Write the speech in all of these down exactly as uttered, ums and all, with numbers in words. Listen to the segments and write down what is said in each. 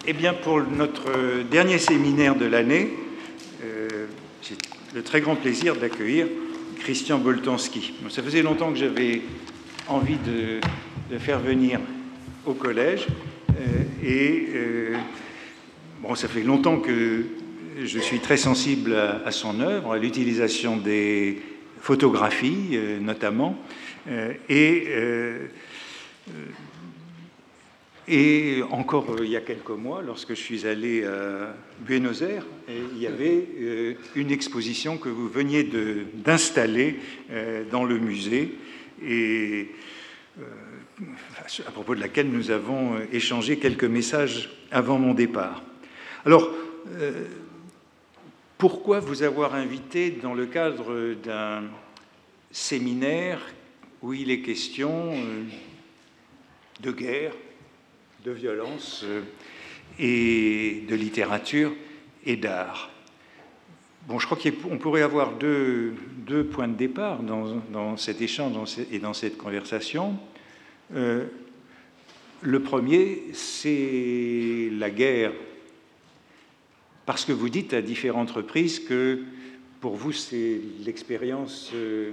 Eh bien, pour notre dernier séminaire de l'année, euh, j'ai le très grand plaisir d'accueillir Christian Boltanski. Ça faisait longtemps que j'avais envie de, de faire venir au collège, euh, et euh, bon, ça fait longtemps que je suis très sensible à, à son œuvre, à l'utilisation des photographies, euh, notamment, euh, et euh, Et encore euh, il y a quelques mois, lorsque je suis allé à Buenos Aires, il y avait euh, une exposition que vous veniez de, d'installer euh, dans le musée, et euh, à propos de laquelle nous avons échangé quelques messages avant mon départ. Alors, euh, pourquoi vous avoir invité dans le cadre d'un séminaire où il est question euh, de guerre, de violence et de littérature et d'art? Bon, je crois qu'on pourrait avoir deux, deux points de départ dans, dans cet échange et dans cette conversation. Euh, le premier, c'est la guerre, parce que vous dites à différentes reprises que pour vous, c'est l'expérience euh,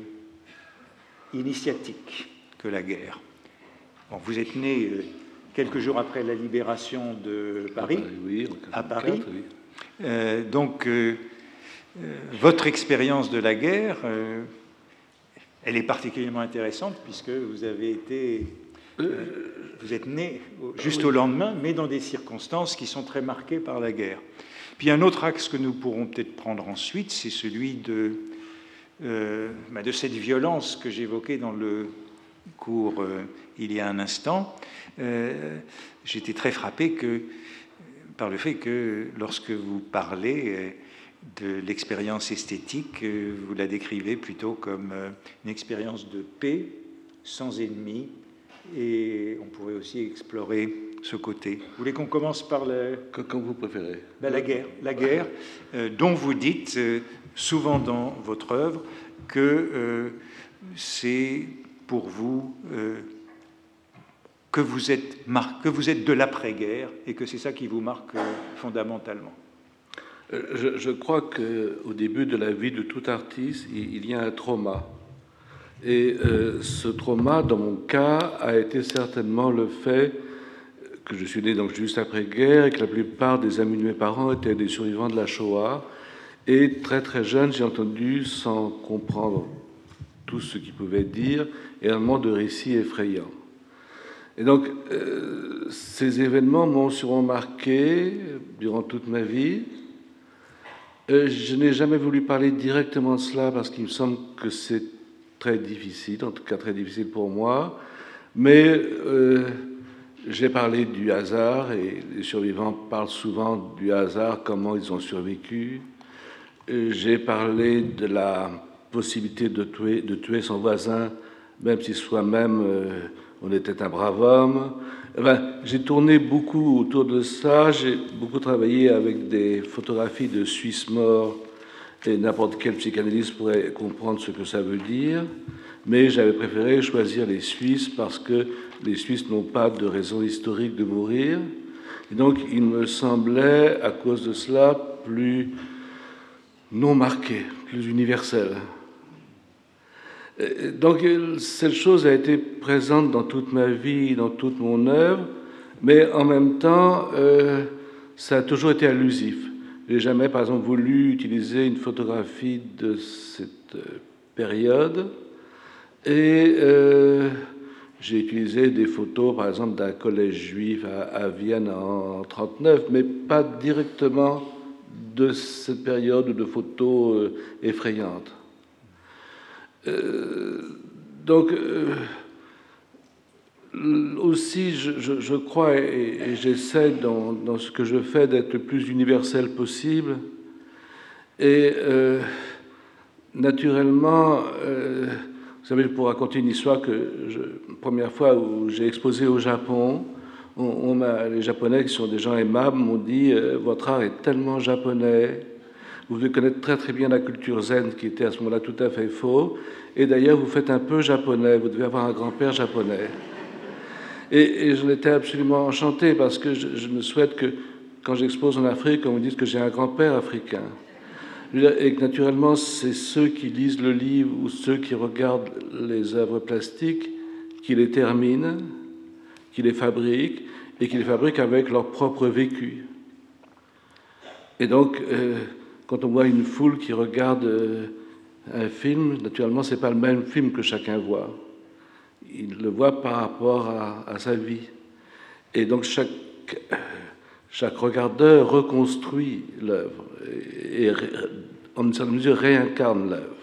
initiatique que la guerre. Bon, vous êtes né euh, quelques jours après la libération de Paris, oui, à Paris. Oui. Euh, donc, euh, euh, votre expérience de la guerre, euh, elle est particulièrement intéressante puisque vous avez été, euh, vous êtes né juste au lendemain, mais dans des circonstances qui sont très marquées par la guerre. Puis un autre axe que nous pourrons peut-être prendre ensuite, c'est celui de, euh, bah, de cette violence que j'évoquais dans le cours euh, il y a un instant. Euh, j'étais très frappé que, par le fait que lorsque vous parlez de l'expérience esthétique, vous la décrivez plutôt comme une expérience de paix, sans ennemis, et on pourrait aussi explorer ce côté. Vous voulez qu'on commence par la... Comme vous préférez. Ben, la guerre, la guerre euh, dont vous dites euh, souvent dans votre œuvre que euh, c'est pour vous... Euh, que vous êtes, mar- que vous êtes de l'après-guerre et que c'est ça qui vous marque euh, fondamentalement. Je, je crois qu'au début de la vie de tout artiste, il, il y a un trauma. Et euh, ce trauma, dans mon cas, a été certainement le fait que je suis né donc juste après-guerre et que la plupart des amis de mes parents étaient des survivants de la Shoah. Et très très jeune, j'ai entendu, sans comprendre tout ce qu'ils pouvaient dire, énormément de récits effrayants. Et donc, euh, ces événements m'ont sûrement marqué durant toute ma vie. Euh, je n'ai jamais voulu parler directement de cela parce qu'il me semble que c'est très difficile, en tout cas très difficile pour moi. Mais euh, j'ai parlé du hasard, et les survivants parlent souvent du hasard, comment ils ont survécu. Euh, j'ai parlé de la possibilité de tuer, de tuer son voisin, même si soi-même... Euh, on était un brave homme. Enfin, j'ai tourné beaucoup autour de ça. J'ai beaucoup travaillé avec des photographies de Suisses morts, et n'importe quel psychanalyste pourrait comprendre ce que ça veut dire. Mais j'avais préféré choisir les Suisses parce que les Suisses n'ont pas de raison historique de mourir. Et donc, il me semblait, à cause de cela, plus non marqué, plus universel. Donc, cette chose a été présente dans toute ma vie, dans toute mon œuvre, mais en même temps, euh, ça a toujours été allusif. Je n'ai jamais, par exemple, voulu utiliser une photographie de cette période, et euh, j'ai utilisé des photos, par exemple, d'un collège juif à, à Vienne en trente-neuf, mais pas directement de cette période de photos euh, effrayantes. Euh, donc, euh, aussi, je, je, je crois, et, et j'essaie dans, dans ce que je fais d'être le plus universel possible. Et euh, naturellement, euh, vous savez, pour raconter une histoire que je, la première fois où j'ai exposé au Japon, on, on m'a, les Japonais, qui sont des gens aimables, m'ont dit euh, « Votre art est tellement japonais ». Vous devez connaître très très bien la culture zen, qui était à ce moment-là tout à fait faux. Et d'ailleurs, vous faites un peu japonais. Vous devez avoir un grand-père japonais. Et, et j'en étais absolument enchanté parce que je, je ne souhaite que quand j'expose en Afrique, on me dit que j'ai un grand-père africain. Et que naturellement, c'est ceux qui lisent le livre ou ceux qui regardent les œuvres plastiques qui les terminent, qui les fabriquent, et qui les fabriquent avec leur propre vécu. Et donc, euh, quand on voit une foule qui regarde euh, un film, naturellement, ce n'est pas le même film que chacun voit. Il le voit par rapport à, à sa vie. Et donc, chaque, chaque regardeur reconstruit l'œuvre et, et en une certaine mesure réincarne l'œuvre.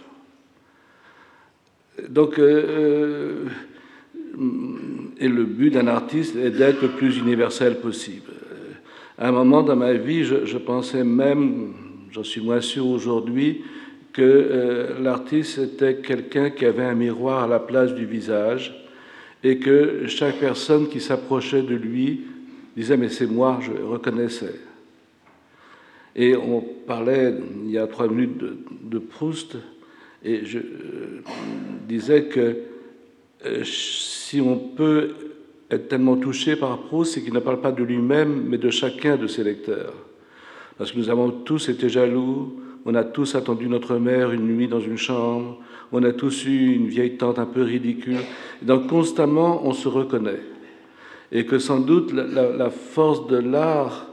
Donc, euh, et le but d'un artiste est d'être le plus universel possible. À un moment dans ma vie, je, je pensais même, j'en suis moins sûr aujourd'hui, que euh, l'artiste était quelqu'un qui avait un miroir à la place du visage et que chaque personne qui s'approchait de lui disait « mais c'est moi », je le reconnaissais. Et on parlait, il y a trois minutes, de, de Proust, et je euh, disais que euh, si on peut être tellement touché par Proust, c'est qu'il ne parle pas de lui-même, mais de chacun de ses lecteurs. Parce que nous avons tous été jaloux, on a tous attendu notre mère une nuit dans une chambre, on a tous eu une vieille tante un peu ridicule. Et donc constamment, on se reconnaît. Et que sans doute, la, la, la force de l'art,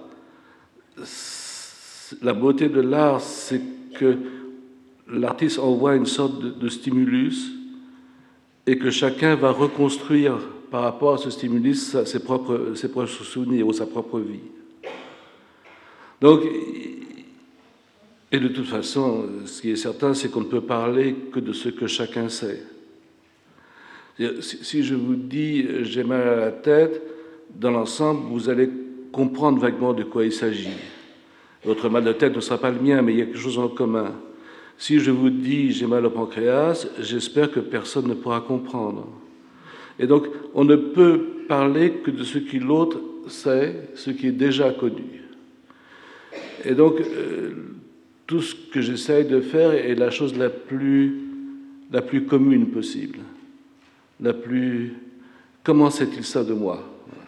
la beauté de l'art, c'est que l'artiste envoie une sorte de, de stimulus et que chacun va reconstruire par rapport à ce stimulus ses propres, ses propres souvenirs ou sa propre vie. Donc, et de toute façon, ce qui est certain, c'est qu'on ne peut parler que de ce que chacun sait. Si je vous dis « j'ai mal à la tête », dans l'ensemble, vous allez comprendre vaguement de quoi il s'agit. Votre mal de tête ne sera pas le mien, mais il y a quelque chose en commun. Si je vous dis « j'ai mal au pancréas », j'espère que personne ne pourra comprendre. Et donc, on ne peut parler que de ce que l'autre sait, ce qui est déjà connu. Et donc, euh, tout ce que j'essaye de faire est la chose la plus, la plus commune possible. La plus... Comment sait-il ça de moi ?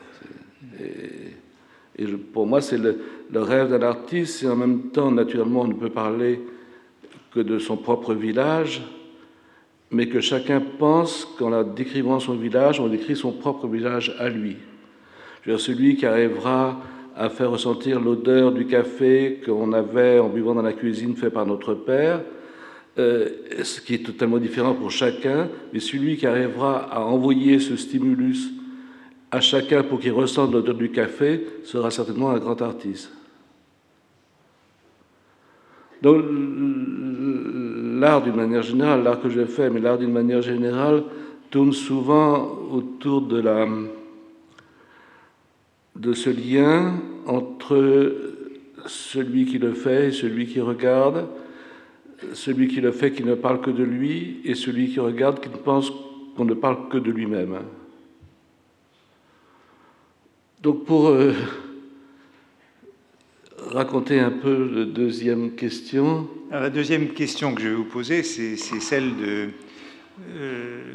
Et, et je, pour moi, c'est le, le rêve d'un artiste, et en même temps, naturellement, on ne peut parler que de son propre village, mais que chacun pense qu'en décrivant son village, on décrit son propre village à lui. Je veux dire, celui qui arrivera à faire ressentir l'odeur du café qu'on avait en buvant dans la cuisine fait par notre père, euh, ce qui est totalement différent pour chacun, mais celui qui arrivera à envoyer ce stimulus à chacun pour qu'il ressente l'odeur du café sera certainement un grand artiste. Donc l'art d'une manière générale, l'art que je fais, mais l'art d'une manière générale, tourne souvent autour de la... de ce lien entre celui qui le fait et celui qui regarde, celui qui le fait qui ne parle que de lui et celui qui regarde qui ne pense qu'on ne parle que de lui-même. Donc pour euh, raconter un peu la deuxième question... Alors, la deuxième question que je vais vous poser, c'est, c'est celle de... Euh,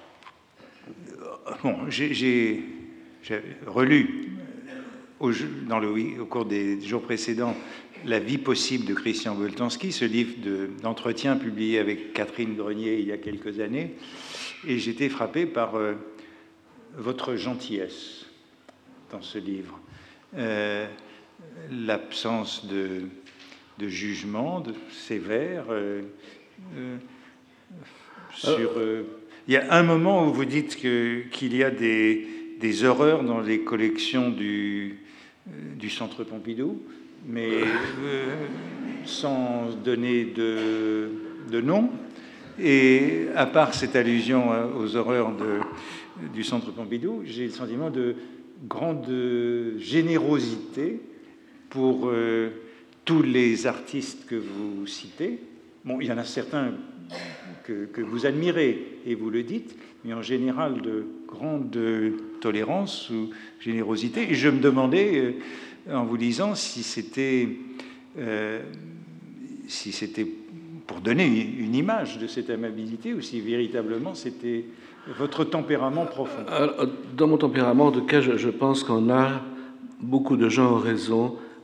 bon, j'ai, j'ai, j'ai relu Au, dans le, au cours des jours précédents, La vie possible de Christian Boltanski, ce livre de, d'entretien publié avec Catherine Grenier il y a quelques années, et j'étais frappé par euh, votre gentillesse dans ce livre, euh, l'absence de, de jugement de, sévère. Euh, euh, sur, euh, il y a un moment où vous dites que, qu'il y a des, des horreurs dans les collections du du Centre Pompidou, mais euh, sans donner de, de nom. Et à part cette allusion aux horreurs de, du Centre Pompidou, j'ai le sentiment de grande générosité pour euh, tous les artistes que vous citez. Bon, il y en a certains que, que vous admirez, et vous le dites, mais en général de grande tolérance ou générosité. Et je me demandais, euh, en vous lisant, si c'était, euh, si c'était pour donner une image de cette amabilité ou si véritablement c'était votre tempérament profond. Alors, dans mon tempérament, en tout cas, je, je pense qu'en art, beaucoup de gens ont raison,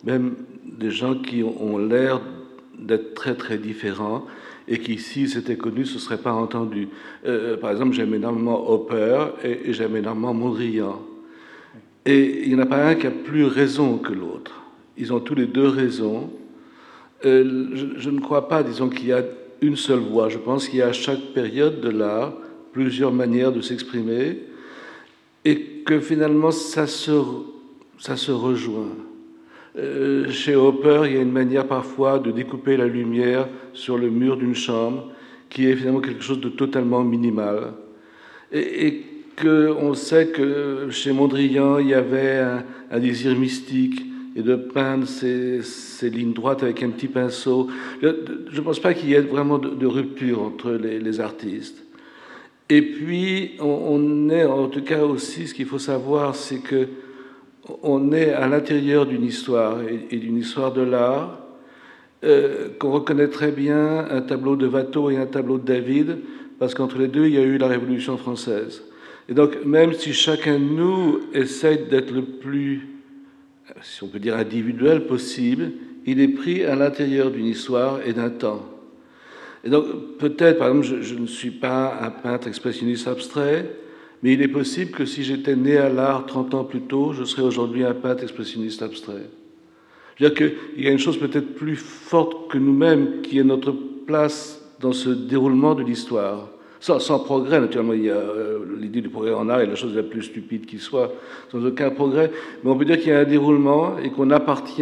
même des gens qui ont l'air d'être très très différents et qui, s'ils s'étaient connus, ne se seraient pas entendus. Euh, par exemple, j'aime énormément Hopper et, et j'aime énormément Mondrian. Et il n'y en a pas un qui a plus raison que l'autre. Ils ont tous les deux raison. Euh, je, je ne crois pas, disons, qu'il y a une seule voie. Je pense qu'il y a à chaque période de l'art plusieurs manières de s'exprimer et que finalement ça se, ça se rejoint. Euh, chez Hopper, il y a une manière parfois de découper la lumière sur le mur d'une chambre qui est finalement quelque chose de totalement minimal. Et, et qu'on sait que chez Mondrian, il y avait un, un désir mystique et de peindre ces, ces lignes droites avec un petit pinceau. Je ne pense pas qu'il y ait vraiment de, de rupture entre les, les artistes. Et puis, on, on est, en tout cas aussi, ce qu'il faut savoir, c'est que on est à l'intérieur d'une histoire, et, et d'une histoire de l'art, euh, qu'on reconnaît très bien un tableau de Watteau et un tableau de David, parce qu'entre les deux, il y a eu la Révolution française. Et donc, même si chacun de nous essaie d'être le plus, si on peut dire, individuel possible, il est pris à l'intérieur d'une histoire et d'un temps. Et donc, peut-être, par exemple, je, je ne suis pas un peintre expressionniste abstrait, mais il est possible que si j'étais né à l'art trente ans plus tôt, je serais aujourd'hui un peintre expressionniste abstrait. Je veux dire qu'il y a une chose peut-être plus forte que nous-mêmes, qui est notre place dans ce déroulement de l'histoire. Sans, sans progrès, naturellement, il y a euh, l'idée du progrès en art est la chose la plus stupide qui soit, sans aucun progrès, mais on peut dire qu'il y a un déroulement et qu'on appartient.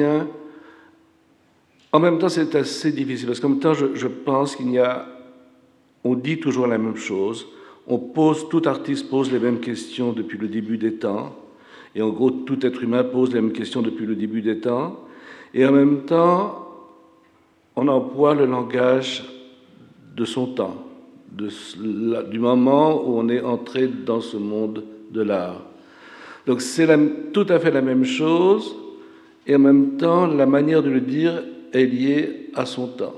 En même temps, c'est assez difficile, parce qu'en même temps, je, je pense qu'il y a... On dit toujours la même chose, on pose, tout artiste pose les mêmes questions depuis le début des temps, et en gros, tout être humain pose les mêmes questions depuis le début des temps, et en même temps, on emploie le langage de son temps, de, du moment où on est entré dans ce monde de l'art. Donc c'est la, tout à fait la même chose, et en même temps, la manière de le dire est liée à son temps.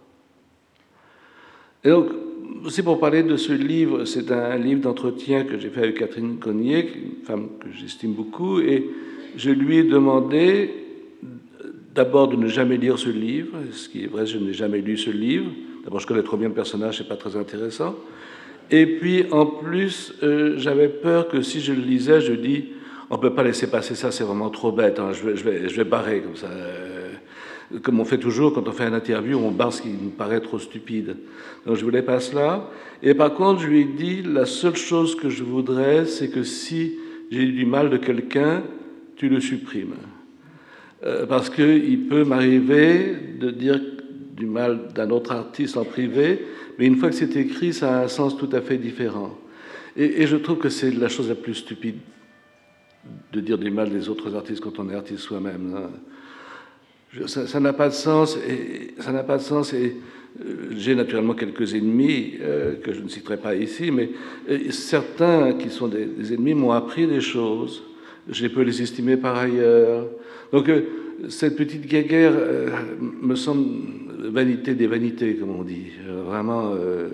Et donc, aussi pour parler de ce livre, c'est un livre d'entretien que j'ai fait avec Catherine Cognier, une femme que j'estime beaucoup, et je lui ai demandé d'abord de ne jamais lire ce livre, ce qui est vrai, je n'ai jamais lu ce livre. D'abord, je connais trop bien le personnage, c'est pas très intéressant. Et puis, en plus, euh, j'avais peur que si je le lisais, je dis, on ne peut pas laisser passer ça, c'est vraiment trop bête, hein, je, vais, je, vais, je vais barrer comme ça. Euh, comme on fait toujours quand on fait une interview, on barre ce qui nous paraît trop stupide. Donc, je ne voulais pas cela. Et par contre, je lui ai dit, la seule chose que je voudrais, c'est que si j'ai du mal de quelqu'un, tu le supprimes. Euh, parce qu'il peut m'arriver de dire du mal d'un autre artiste en privé, mais une fois que c'est écrit, ça a un sens tout à fait différent. Et, et je trouve que c'est la chose la plus stupide de dire du mal des autres artistes quand on est artiste soi-même. Hein. Ça, ça n'a pas de sens. Et, ça n'a pas de sens. Et euh, j'ai naturellement quelques ennemis euh, que je ne citerai pas ici, mais euh, certains qui sont des, des ennemis m'ont appris des choses. Je peux les estimer par ailleurs. Donc euh, cette petite guéguerre euh, me semble vanité des vanités, comme on dit. Euh, vraiment, euh,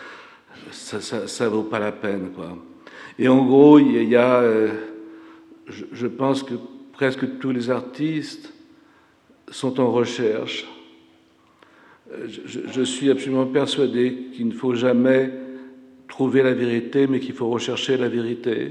ça ne vaut pas la peine, quoi. Et en gros, il y a, euh, je, je pense que presque tous les artistes sont en recherche. Je, je suis absolument persuadé qu'il ne faut jamais trouver la vérité, mais qu'il faut rechercher la vérité.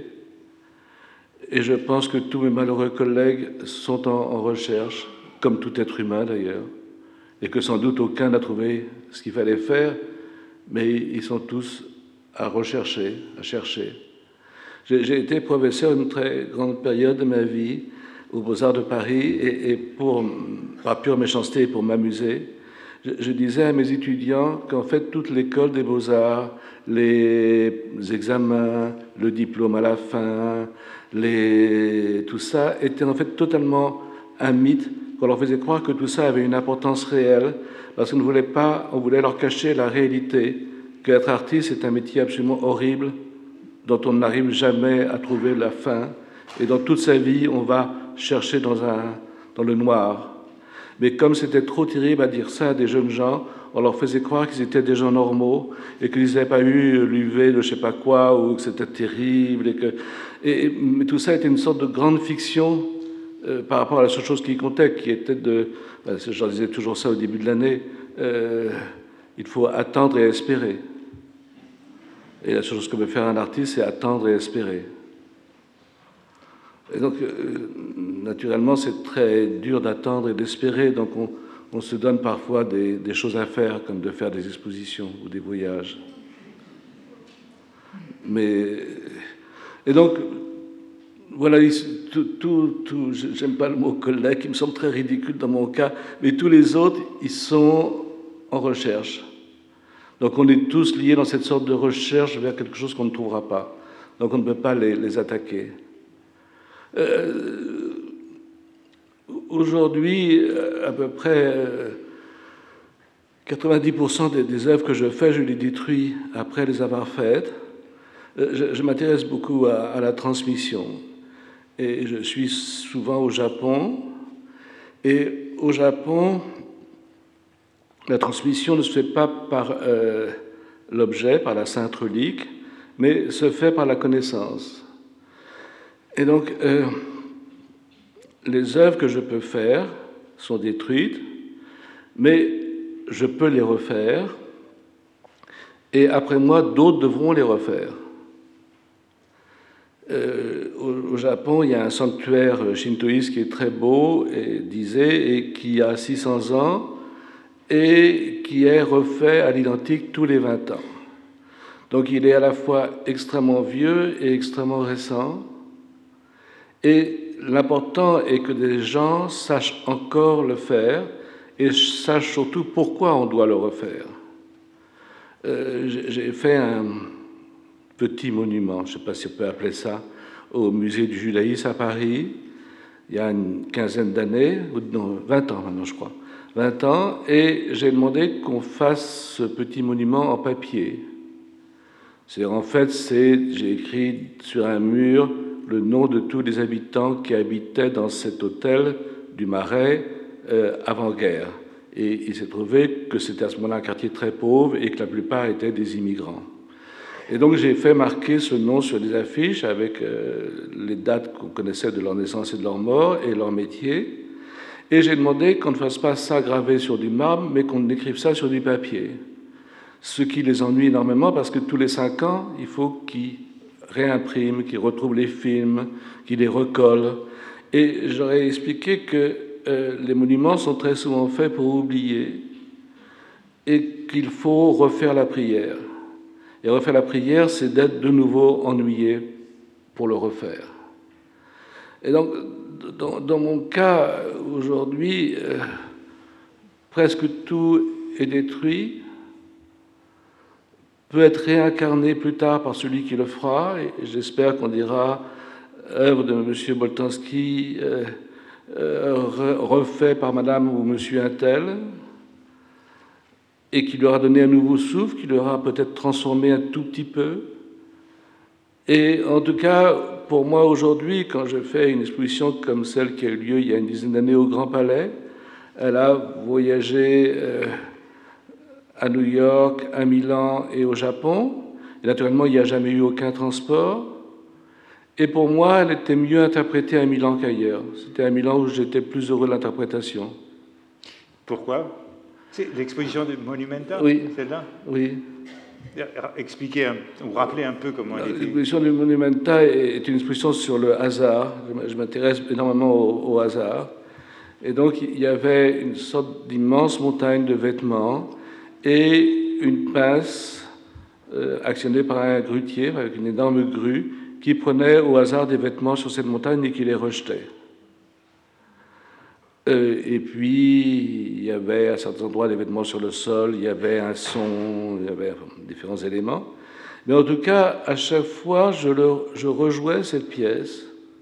Et je pense que tous mes malheureux collègues sont en, en recherche, comme tout être humain d'ailleurs, et que sans doute aucun n'a trouvé ce qu'il fallait faire, mais ils sont tous à rechercher, à chercher. J'ai, j'ai été professeur une très grande période de ma vie aux Beaux-Arts de Paris, et, et pour, par pure méchanceté, pour m'amuser, je, je disais à mes étudiants qu'en fait toute l'école des Beaux-Arts, les examens, le diplôme à la fin, les, tout ça était en fait totalement un mythe, qu'on leur faisait croire que tout ça avait une importance réelle, parce qu'on ne voulait pas, on voulait leur cacher la réalité, qu'être artiste est un métier absolument horrible, dont on n'arrive jamais à trouver la fin, et dans toute sa vie, on va chercher dans, un, dans le noir. Mais comme c'était trop terrible à dire ça à des jeunes gens, on leur faisait croire qu'ils étaient des gens normaux et qu'ils n'avaient pas eu l'U V de je ne sais pas quoi, ou que c'était terrible. Et que, et, mais tout ça était une sorte de grande fiction euh, par rapport à la seule chose qui comptait, qui était de... Ben, j'en disais toujours ça au début de l'année, euh, il faut attendre et espérer. Et la seule chose que peut faire un artiste, c'est attendre et espérer. Et donc, euh, naturellement, c'est très dur d'attendre et d'espérer, donc on, on se donne parfois des, des choses à faire, comme de faire des expositions ou des voyages. Mais, et donc, voilà, tout, tout, tout, j'aime pas le mot collègue, qui me semble très ridicule dans mon cas, mais tous les autres, ils sont en recherche. Donc on est tous liés dans cette sorte de recherche vers quelque chose qu'on ne trouvera pas. Donc on ne peut pas les, les attaquer. Euh, aujourd'hui, à peu près quatre-vingt-dix pour cent des, des œuvres que je fais, je les détruis après les avoir faites. Je, je m'intéresse beaucoup à, à la transmission. Et je suis souvent au Japon. Et au Japon, la transmission ne se fait pas par euh, l'objet, par la sainte relique, mais se fait par la connaissance. Et donc, euh, les œuvres que je peux faire sont détruites, mais je peux les refaire, et après moi, d'autres devront les refaire. Euh, au, au Japon, il y a un sanctuaire shintoïste qui est très beau, et, disait, et qui a six cents ans, et qui est refait à l'identique tous les vingt ans. Donc il est à la fois extrêmement vieux et extrêmement récent, et l'important est que des gens sachent encore le faire, et sachent surtout pourquoi on doit le refaire. Euh, j'ai fait un petit monument, je ne sais pas si on peut appeler ça, au musée du judaïsme à Paris, il y a une quinzaine d'années, ou non, vingt ans maintenant je crois, vingt ans, et j'ai demandé qu'on fasse ce petit monument en papier. C'est, en fait, c'est, j'ai écrit sur un mur le nom de tous les habitants qui habitaient dans cet hôtel du Marais euh, avant-guerre. Et il s'est trouvé que c'était à ce moment-là un quartier très pauvre et que la plupart étaient des immigrants. Et donc j'ai fait marquer ce nom sur des affiches avec euh, les dates qu'on connaissait de leur naissance et de leur mort et leur métier. Et j'ai demandé qu'on ne fasse pas ça gravé sur du marbre, mais qu'on écrive ça sur du papier. Ce qui les ennuie énormément parce que tous les cinq ans, il faut qu'ils réimpriment, qu'ils retrouvent les films, qu'ils les recollent. Et j'aurais expliqué que euh, les monuments sont très souvent faits pour oublier et qu'il faut refaire la prière. Et refaire la prière, c'est d'être de nouveau ennuyé pour le refaire. Et donc, dans, dans mon cas, aujourd'hui, euh, presque tout est détruit, peut être réincarné plus tard par celui qui le fera, et j'espère qu'on dira œuvre de M. Boltanski, euh, euh, refait par Madame ou Monsieur Untel, et qui lui aura donné un nouveau souffle, qui lui aura peut-être transformé un tout petit peu. Et en tout cas, pour moi aujourd'hui, quand je fais une exposition comme celle qui a eu lieu il y a une dizaine d'années au Grand Palais, elle a voyagé euh, à New York, à Milan et au Japon. Et naturellement, il n'y a jamais eu aucun transport. Et pour moi, elle était mieux interprétée à Milan qu'ailleurs. C'était à Milan où j'étais plus heureux de l'interprétation. Pourquoi ? C'est l'exposition de Monumenta, oui. Celle-là ? Oui. Expliquez ou rappelez un peu comment elle était. L'exposition de Monumenta est une exposition sur le hasard. Je m'intéresse énormément au, au hasard. Et donc, il y avait une sorte d'immense montagne de vêtements et une pince euh, actionnée par un grutier, avec une énorme grue, qui prenait au hasard des vêtements sur cette montagne et qui les rejetait. Euh, et puis, il y avait à certains endroits des vêtements sur le sol, il y avait un son, il y avait différents éléments. Mais en tout cas, à chaque fois, je, le, je rejouais cette pièce.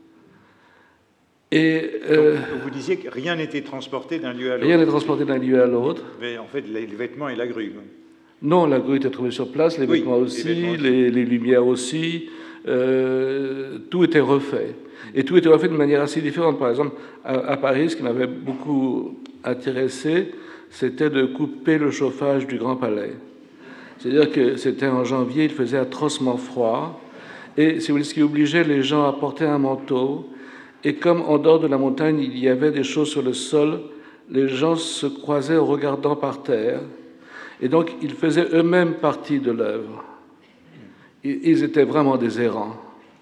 Et, euh, Donc, vous disiez que rien n'était transporté d'un lieu à l'autre. Rien n'était transporté d'un lieu à l'autre. Mais en fait, les vêtements et la grue. Non, la grue était trouvée sur place, les, oui, vêtements, aussi, les, vêtements aussi, les, les lumières aussi. Euh, tout était refait. Et tout était refait de manière assez différente. Par exemple, à, à Paris, ce qui m'avait beaucoup intéressé, c'était de couper le chauffage du Grand Palais. C'est-à-dire que c'était en janvier, il faisait atrocement froid. Et si vous voulez, ce qui obligeait les gens à porter un manteau. et comme en dehors de la montagne, il y avait des choses sur le sol, les gens se croisaient en regardant par terre, et donc ils faisaient eux-mêmes partie de l'œuvre. Ils étaient vraiment des errants.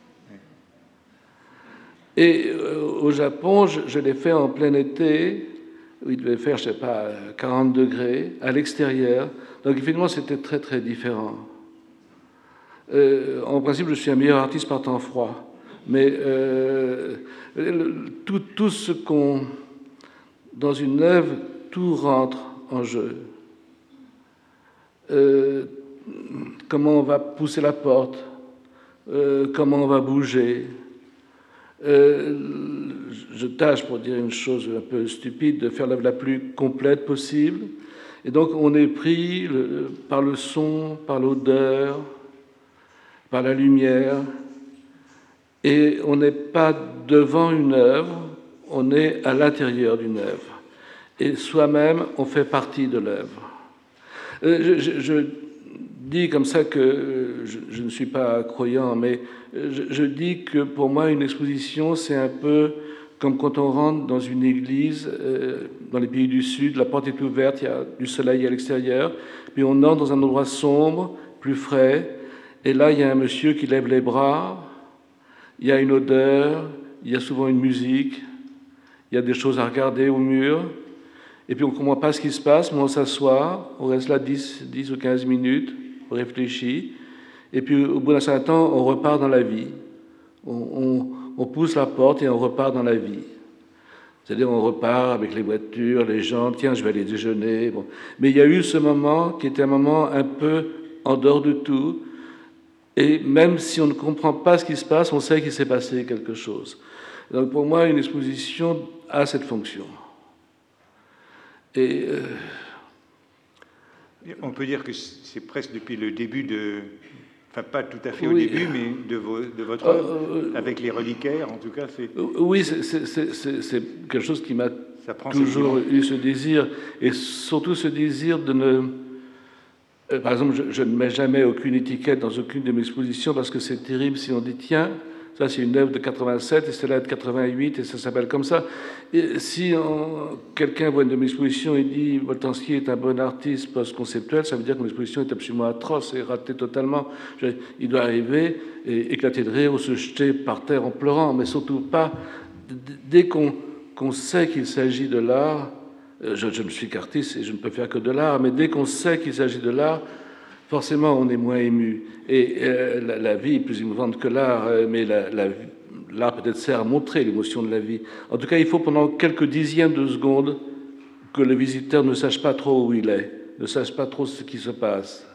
Et euh, au Japon, je, je l'ai fait en plein été, où il devait faire, je ne sais pas, quarante degrés, à l'extérieur. Donc finalement, c'était très très différent. Euh, en principe, je suis un meilleur artiste par temps froid. Mais euh, tout, tout ce qu'on... Dans une œuvre, tout rentre en jeu. Euh, comment on va pousser la porte, euh, comment on va bouger. Euh, je tâche, pour dire une chose un peu stupide, de faire l'œuvre la plus complète possible. Et donc on est pris le, par le son, par l'odeur, par la lumière, et on n'est pas devant une œuvre, on est à l'intérieur d'une œuvre. Et soi-même, on fait partie de l'œuvre. Je, je, je dis comme ça que je, je ne suis pas croyant, mais je, je dis que pour moi, une exposition, c'est un peu comme quand on rentre dans une église, euh, dans les pays du Sud, la porte est ouverte, il y a du soleil à l'extérieur, puis on entre dans un endroit sombre, plus frais, et là, il y a un monsieur qui lève les bras, il y a une odeur, il y a souvent une musique, il y a des choses à regarder au mur, et puis on ne comprend pas ce qui se passe, mais on s'assoit, on reste là dix, dix ou quinze minutes, on réfléchit, et puis au bout d'un certain temps, on repart dans la vie. On, on, on pousse la porte et on repart dans la vie. C'est-à-dire on repart avec les voitures, les gens, tiens, je vais aller déjeuner. Bon. Mais il y a eu ce moment qui était un moment un peu en dehors de tout, et même si on ne comprend pas ce qui se passe, on sait qu'il s'est passé quelque chose. Donc pour moi, une exposition a cette fonction. Et euh... on peut dire que c'est presque depuis le début de, enfin pas tout à fait oui. au début, mais de, vos, de votre œuvre, euh, avec les reliquaires, en tout cas. C'est... Oui, c'est, c'est, c'est, c'est quelque chose qui m'a toujours eu ce désir, et surtout ce désir de ne... Euh, par exemple, je, je ne mets jamais aucune étiquette dans aucune de mes expositions, parce que c'est terrible si on dit, tiens, ça c'est une œuvre de quatre-vingt-sept, et celle-là de quatre-vingt-huit, et ça s'appelle comme ça. Et si on, quelqu'un voit une de mes expositions et dit Boltanski est un bon artiste post-conceptuel, ça veut dire que mon exposition est absolument atroce et ratée totalement. Je, il doit arriver et éclater de rire ou se jeter par terre en pleurant, mais surtout pas. Dès qu'on, qu'on sait qu'il s'agit de l'art, je, je ne suis qu'artiste et je ne peux faire que de l'art, mais dès qu'on sait qu'il s'agit de l'art, forcément, on est moins ému. Et euh, la, la vie est plus émouvante que l'art, euh, mais la, la, l'art peut-être sert à montrer l'émotion de la vie. En tout cas, il faut pendant quelques dixièmes de secondes que le visiteur ne sache pas trop où il est, ne sache pas trop ce qui se passe.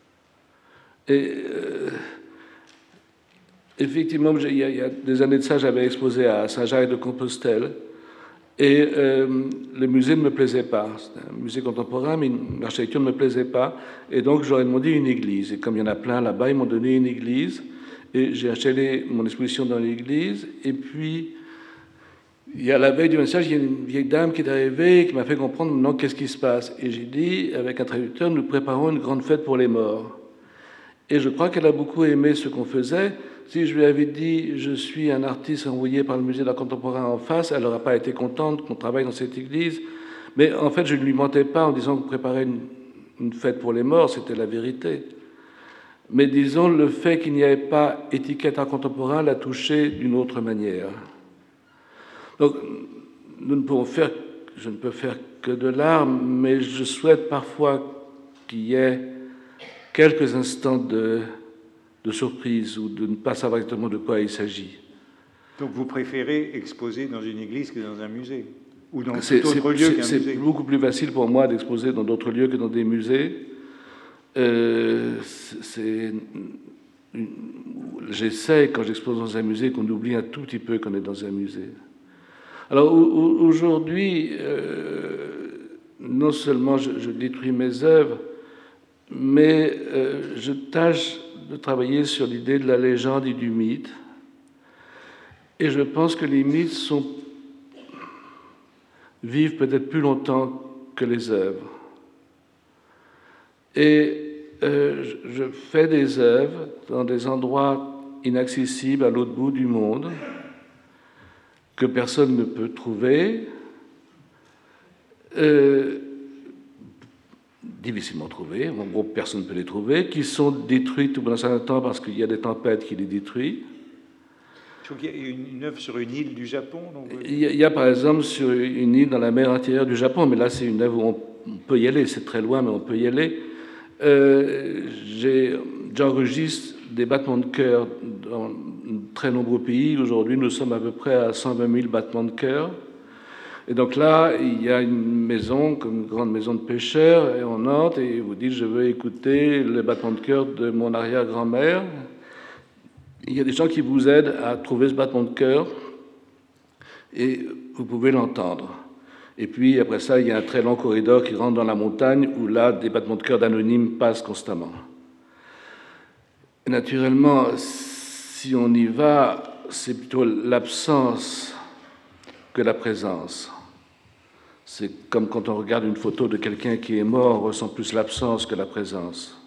Et euh, effectivement, il y, a, il y a des années de ça, j'avais exposé à Saint-Jacques-de-Compostelle, et euh, le musée ne me plaisait pas. C'était un musée contemporain, mais l'architecture ne me plaisait pas. Et donc, j'aurais demandé une église. Et comme il y en a plein là-bas, ils m'ont donné une église. Et j'ai installé mon exposition dans l'église. Et puis, il y a la veille du vernissage, il y a une vieille dame qui est arrivée et qui m'a fait comprendre maintenant qu'est-ce qui se passe. Et j'ai dit, avec un traducteur, nous préparons une grande fête pour les morts. Et je crois qu'elle a beaucoup aimé ce qu'on faisait. Si je lui avais dit « je suis un artiste envoyé par le musée d'art contemporain en face », elle n'aurait pas été contente qu'on travaille dans cette église. Mais en fait, je ne lui mentais pas en disant qu'on préparait une, une fête pour les morts, c'était la vérité. Mais disons, le fait qu'il n'y avait pas étiquette art contemporain l'a touché d'une autre manière. Donc, nous ne pouvons faire, je ne peux faire que de l'art, mais je souhaite parfois qu'il y ait quelques instants de... de surprise ou de ne pas savoir exactement de quoi il s'agit. Donc vous préférez exposer dans une église que dans un musée ou dans c'est, tout autre c'est, lieu qu'un c'est musée? C'est beaucoup plus facile pour moi d'exposer dans d'autres lieux que dans des musées. Euh, c'est, une, j'essaie, quand j'expose dans un musée, qu'on oublie un tout petit peu qu'on est dans un musée. Alors aujourd'hui, euh, non seulement je, je détruis mes œuvres, mais euh, je tâche de travailler sur l'idée de la légende et du mythe. Et je pense que les mythes sont, vivent peut-être plus longtemps que les œuvres. Et euh, je fais des œuvres dans des endroits inaccessibles à l'autre bout du monde. que personne ne peut trouver, euh, difficilement trouvées, en gros personne ne peut les trouver, qui sont détruites au bout d'un certain temps parce qu'il y a des tempêtes qui les détruisent. Je trouve qu'il y a une œuvre sur une île du Japon. Donc... Il, y a, il y a par exemple sur une île dans la mer intérieure du Japon, mais là c'est une œuvre où on, on peut y aller, c'est très loin, mais on peut y aller. Euh, j'enregistre des battements de cœur dans de très nombreux pays. Aujourd'hui, nous sommes à peu près à cent vingt mille battements de cœur. Et donc là, il y a une maison, comme une grande maison de pêcheurs, et on entre et vous dites, je veux écouter le battement de cœur de mon arrière-grand-mère. Il y a des gens qui vous aident à trouver ce battement de cœur, et vous pouvez l'entendre. Et puis, après ça, il y a un très long corridor qui rentre dans la montagne, où là, des battements de cœur d'anonymes passent constamment. Et naturellement, si on y va, c'est plutôt l'absence que la présence. C'est comme quand on regarde une photo de quelqu'un qui est mort, on ressent plus l'absence que la présence.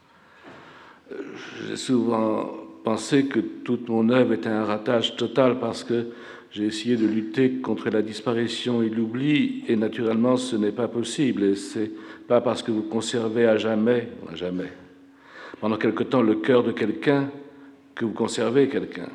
J'ai souvent pensé que toute mon œuvre était un ratage total parce que j'ai essayé de lutter contre la disparition et l'oubli, et naturellement ce n'est pas possible, et c'est pas parce que vous conservez à jamais, à jamais, pendant quelque temps le cœur de quelqu'un que vous conservez quelqu'un,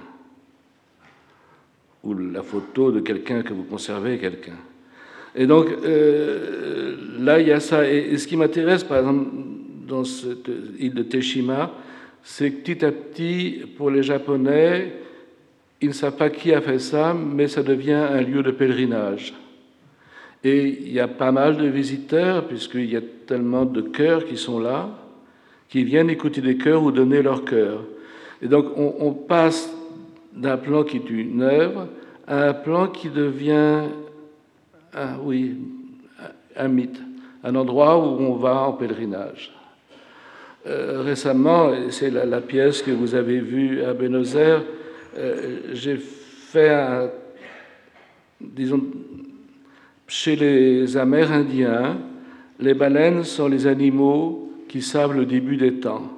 ou la photo de quelqu'un que vous conservez quelqu'un. Et donc, euh, là, il y a ça. Et, et ce qui m'intéresse, par exemple, dans cette île de Teshima, c'est que petit à petit, pour les Japonais, ils ne savent pas qui a fait ça, mais ça devient un lieu de pèlerinage. Et il y a pas mal de visiteurs, puisqu'il y a tellement de chœurs qui sont là, qui viennent écouter des chœurs ou donner leur cœur. Et donc, on, on passe d'un plan qui est une œuvre à un plan qui devient... Ah, oui, un mythe, un endroit où on va en pèlerinage. Euh, récemment, c'est la, la pièce que vous avez vue à Buenos Aires, euh, j'ai fait un, disons, chez les Amérindiens, les baleines sont les animaux qui savent le début des temps.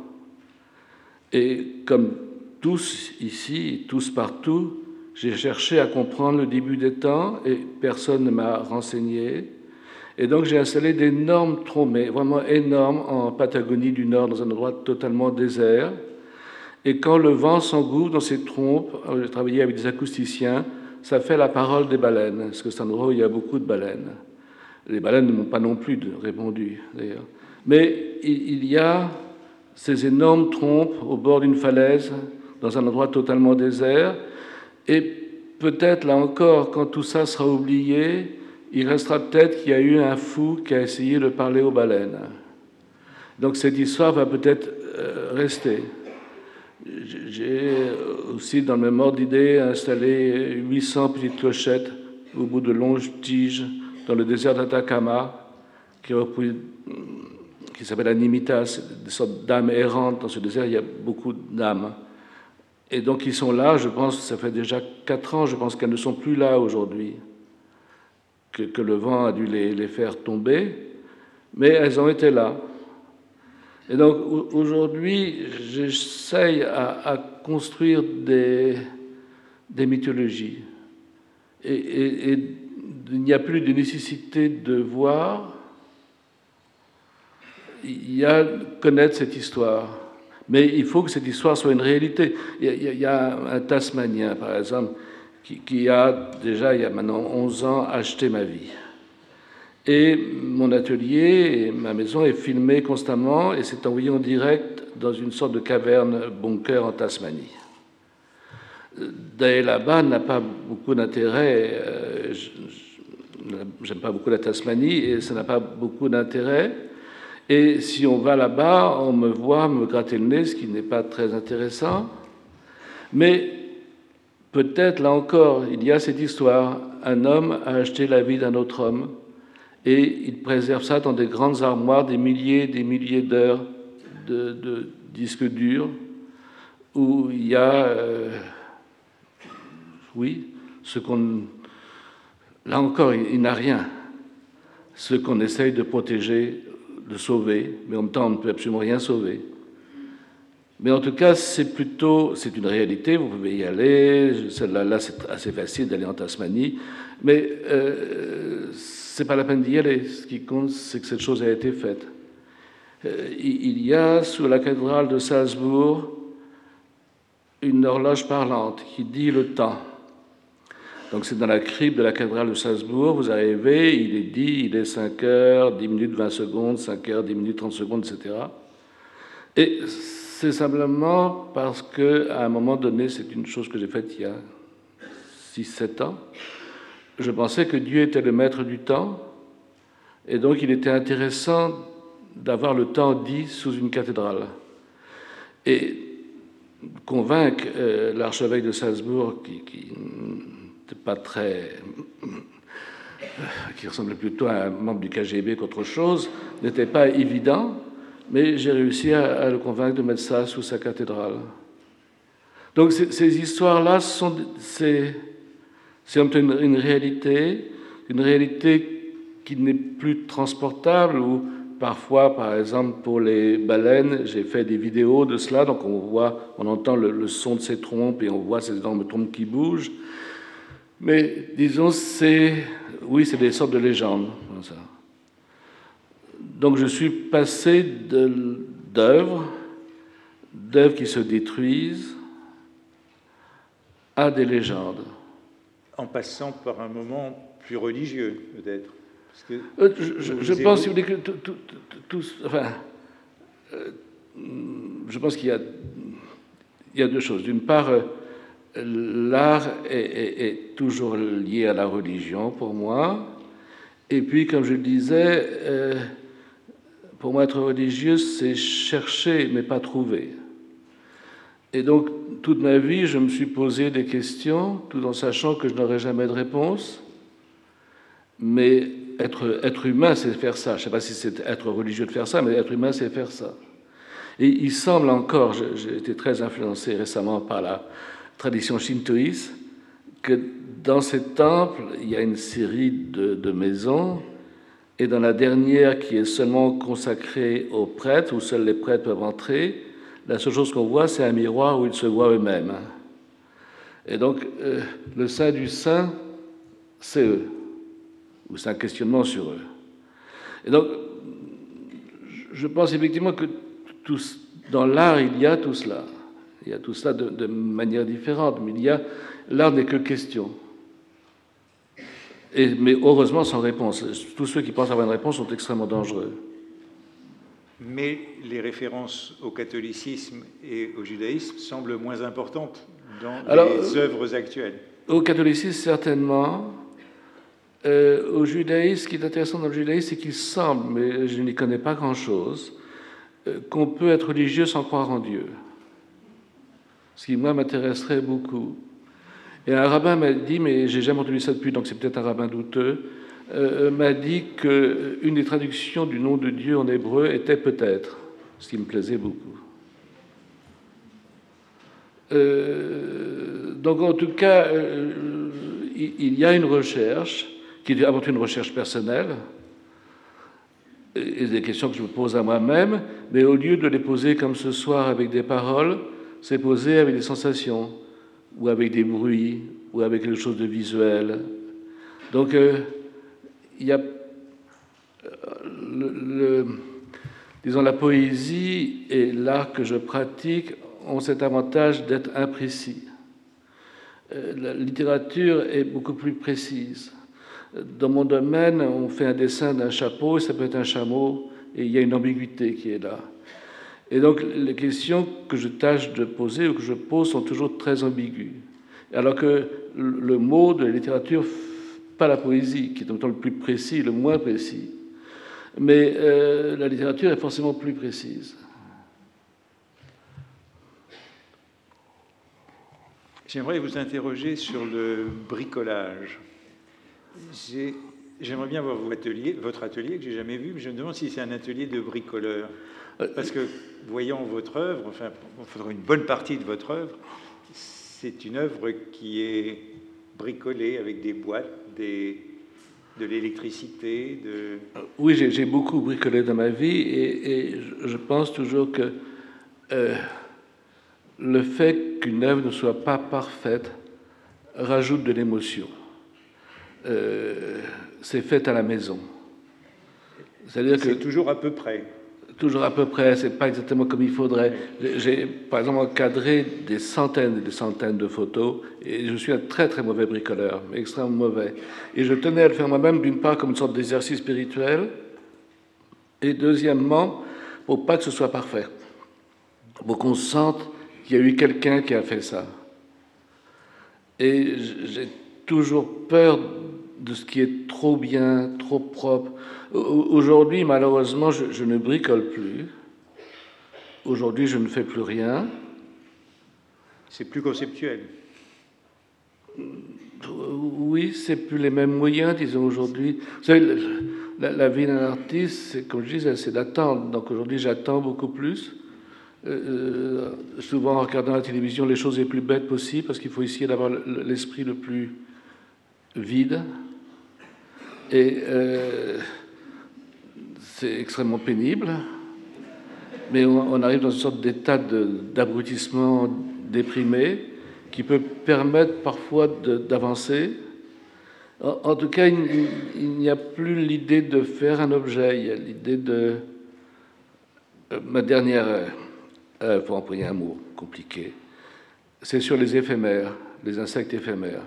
Et comme tous ici, tous partout, j'ai cherché à comprendre le début des temps et personne ne m'a renseigné. Et donc j'ai installé d'énormes trompes, mais vraiment énormes, en Patagonie du Nord, dans un endroit totalement désert. Et quand le vent s'engouffre dans ces trompes, j'ai travaillé avec des acousticiens, ça fait la parole des baleines, parce que c'est un endroit où il y a beaucoup de baleines. Les baleines ne m'ont pas non plus répondu, d'ailleurs. Mais il y a ces énormes trompes au bord d'une falaise, dans un endroit totalement désert. Et peut-être, là encore, quand tout ça sera oublié, il restera peut-être qu'il y a eu un fou qui a essayé de parler aux baleines. Donc cette histoire va peut-être euh, rester. J'ai aussi, dans le même ordre d'idée, installé huit cents petites clochettes au bout de longues tiges dans le désert d'Atacama, qui, qui s'appelle Animitas, des sortes d'âmes errantes. Dans ce désert, il y a beaucoup d'âmes. Et donc, ils sont là, je pense que ça fait déjà quatre ans, je pense qu'elles ne sont plus là aujourd'hui, que, que le vent a dû les, les faire tomber, mais elles ont été là. Et donc, aujourd'hui, j'essaye à, à construire des, des mythologies. Et, et, et il n'y a plus de nécessité de voir, il y a connaître cette histoire. Mais il faut que cette histoire soit une réalité. Il y a, il y a un Tasmanien, par exemple, qui, qui a déjà, il y a maintenant onze ans, acheté ma vie. Et mon atelier et ma maison est filmé constamment et c'est envoyé en direct dans une sorte de caverne bunker en Tasmanie. D'aller là-bas n'a pas beaucoup d'intérêt. Euh, j'aime pas beaucoup la Tasmanie et ça n'a pas beaucoup d'intérêt. Et si on va là-bas, on me voit me gratter le nez, ce qui n'est pas très intéressant. Mais peut-être, là encore, il y a cette histoire. Un homme a acheté la vie d'un autre homme et il préserve ça dans des grandes armoires, des milliers des milliers d'heures de, de disques durs, où il y a, euh, oui, ce qu'on... Là encore, il, il n'a rien. Ce qu'on essaye de protéger, de sauver, mais en même temps, on ne peut absolument rien sauver. Mais en tout cas, c'est plutôt, c'est une réalité, vous pouvez y aller, celle-là, là, c'est assez facile d'aller en Tasmanie, mais euh, c'est pas la peine d'y aller. Ce qui compte, c'est que cette chose a été faite. Euh, il y a, sous la cathédrale de Salzbourg, une horloge parlante qui dit le temps. Donc c'est dans la crypte de la cathédrale de Salzbourg, vous arrivez, il est dit, il est cinq heures, dix minutes, vingt secondes, cinq heures, dix minutes, trente secondes, et cetera. Et c'est simplement parce qu'à un moment donné, c'est une chose que j'ai faite il y a six sept ans, je pensais que Dieu était le maître du temps, et donc il était intéressant d'avoir le temps dit sous une cathédrale. Et convaincre euh, l'archevêque de Salzbourg, qui, qui n'était pas très... qui ressemblait plutôt à un membre du K G B qu'autre chose, n'était pas évident, mais j'ai réussi à, à le convaincre de mettre ça sous sa cathédrale. Donc ces, ces histoires-là, sont, c'est, c'est une, une réalité, une réalité qui n'est plus transportable, ou parfois, par exemple, pour les baleines, j'ai fait des vidéos de cela, donc on voit, on entend le, le son de ces trompes et on voit ces énormes trompes qui bougent. Mais disons, c'est, oui, c'est des sortes de légendes. Comme ça. Donc je suis passé de, d'œuvres, d'œuvres qui se détruisent, à des légendes. En passant par un moment plus religieux, peut-être. Parce que euh, je je, je pense que tout, tout, tout, tout, enfin, euh, je pense qu'il y a, il y a deux choses. D'une part, euh, l'art est, est, est toujours lié à la religion pour moi. Et puis, comme je le disais, euh, pour moi, être religieux, c'est chercher, mais pas trouver. Et donc, toute ma vie, je me suis posé des questions, tout en sachant que je n'aurais jamais de réponse. Mais être, être humain, c'est faire ça. Je ne sais pas si c'est être religieux de faire ça, mais être humain, c'est faire ça. Et il semble encore, j'ai été très influencé récemment par la tradition shintoïste, que dans ces temples, il y a une série de, de maisons, et dans la dernière, qui est seulement consacrée aux prêtres, où seuls les prêtres peuvent entrer, la seule chose qu'on voit, c'est un miroir où ils se voient eux-mêmes. Et donc, euh, le saint du saint, c'est eux, ou c'est un questionnement sur eux. Et donc, je pense effectivement que tout, dans l'art, il y a tout cela. Il y a tout cela de, de manière différente, mais il y a, l'art n'est que question. Et, mais heureusement sans réponse. Tous ceux qui pensent avoir une réponse sont extrêmement dangereux. Mais les références au catholicisme et au judaïsme semblent moins importantes dans Alors, les œuvres actuelles. Au catholicisme, certainement. Euh, au judaïsme, ce qui est intéressant dans le judaïsme, c'est qu'il semble, mais je n'y connais pas grand-chose, euh, qu'on peut être religieux sans croire en Dieu. Ce qui, moi, m'intéresserait beaucoup. Et un rabbin m'a dit, mais j'ai jamais entendu ça depuis, donc c'est peut-être un rabbin douteux, euh, m'a dit qu'une des traductions du nom de Dieu en hébreu était peut-être, ce qui me plaisait beaucoup. Euh, donc en tout cas, euh, il y a une recherche, qui est avant tout une recherche personnelle, et des questions que je me pose à moi-même, mais au lieu de les poser comme ce soir avec des paroles, c'est poser avec des sensations, ou avec des bruits, ou avec quelque chose de visuel. Donc, euh, il y a, le, le, disons, la poésie et l'art que je pratique ont cet avantage d'être imprécis. Euh, la littérature est beaucoup plus précise. Dans mon domaine, on fait un dessin d'un chapeau, et ça peut être un chameau, et il y a une ambiguïté qui est là. Et donc, les questions que je tâche de poser ou que je pose sont toujours très ambiguës. Alors que le mot de la littérature, pas la poésie, qui est en même temps le plus précis, le moins précis, mais euh, la littérature est forcément plus précise. J'aimerais vous interroger sur le bricolage. J'ai... J'aimerais bien voir votre atelier, votre atelier que j'ai jamais vu, mais je me demande si c'est un atelier de bricoleur. Parce que, voyant votre œuvre, enfin, il faudra une bonne partie de votre œuvre, c'est une œuvre qui est bricolée avec des boîtes, des, de l'électricité. De... Oui, j'ai, j'ai beaucoup bricolé dans ma vie, et, et je pense toujours que euh, le fait qu'une œuvre ne soit pas parfaite rajoute de l'émotion. Euh, c'est fait à la maison. C'est-à-dire que c'est toujours à peu près. Toujours à peu près, c'est pas exactement comme il faudrait. J'ai, par exemple, encadré des centaines et des centaines de photos, et je suis un très très mauvais bricoleur, mais extrêmement mauvais. Et je tenais à le faire moi-même, d'une part comme une sorte d'exercice spirituel, et deuxièmement, pour pas que ce soit parfait, pour qu'on sente qu'il y a eu quelqu'un qui a fait ça. Et j'ai toujours peur de ce qui est trop bien, trop propre. Aujourd'hui, malheureusement, je, je ne bricole plus. Aujourd'hui, je ne fais plus rien. C'est plus conceptuel. Oui, c'est plus les mêmes moyens, disons, aujourd'hui. Vous savez, la, la vie d'un artiste, c'est, comme je disais, c'est d'attendre. Donc aujourd'hui, j'attends beaucoup plus. Euh, souvent, en regardant la télévision, les choses les plus bêtes possibles, parce qu'il faut essayer d'avoir l'esprit le plus vide. Et euh, c'est extrêmement pénible, mais on, on arrive dans une sorte d'état de, d'abrutissement déprimé qui peut permettre parfois de, d'avancer. En, en tout cas, il, il n'y a plus l'idée de faire un objet, il y a l'idée de... Euh, ma dernière œuvre, pour employer un mot compliqué, c'est sur les éphémères, les insectes éphémères.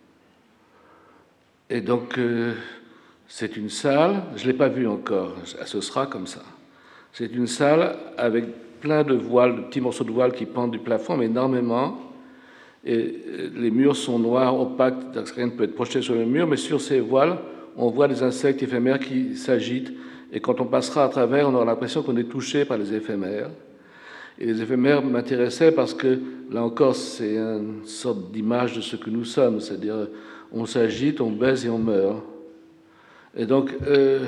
Et donc... Euh, C'est une salle, je ne l'ai pas vue encore, ce sera comme ça. C'est une salle avec plein de voiles, de petits morceaux de voiles qui pendent du plafond, mais énormément. Et les murs sont noirs, opaques, donc rien ne peut être projeté sur le mur, mais sur ces voiles, on voit des insectes éphémères qui s'agitent. Et quand on passera à travers, on aura l'impression qu'on est touché par les éphémères. Et les éphémères m'intéressaient parce que, là encore, c'est une sorte d'image de ce que nous sommes, c'est-à-dire on s'agite, on baise et on meurt. Et donc, euh,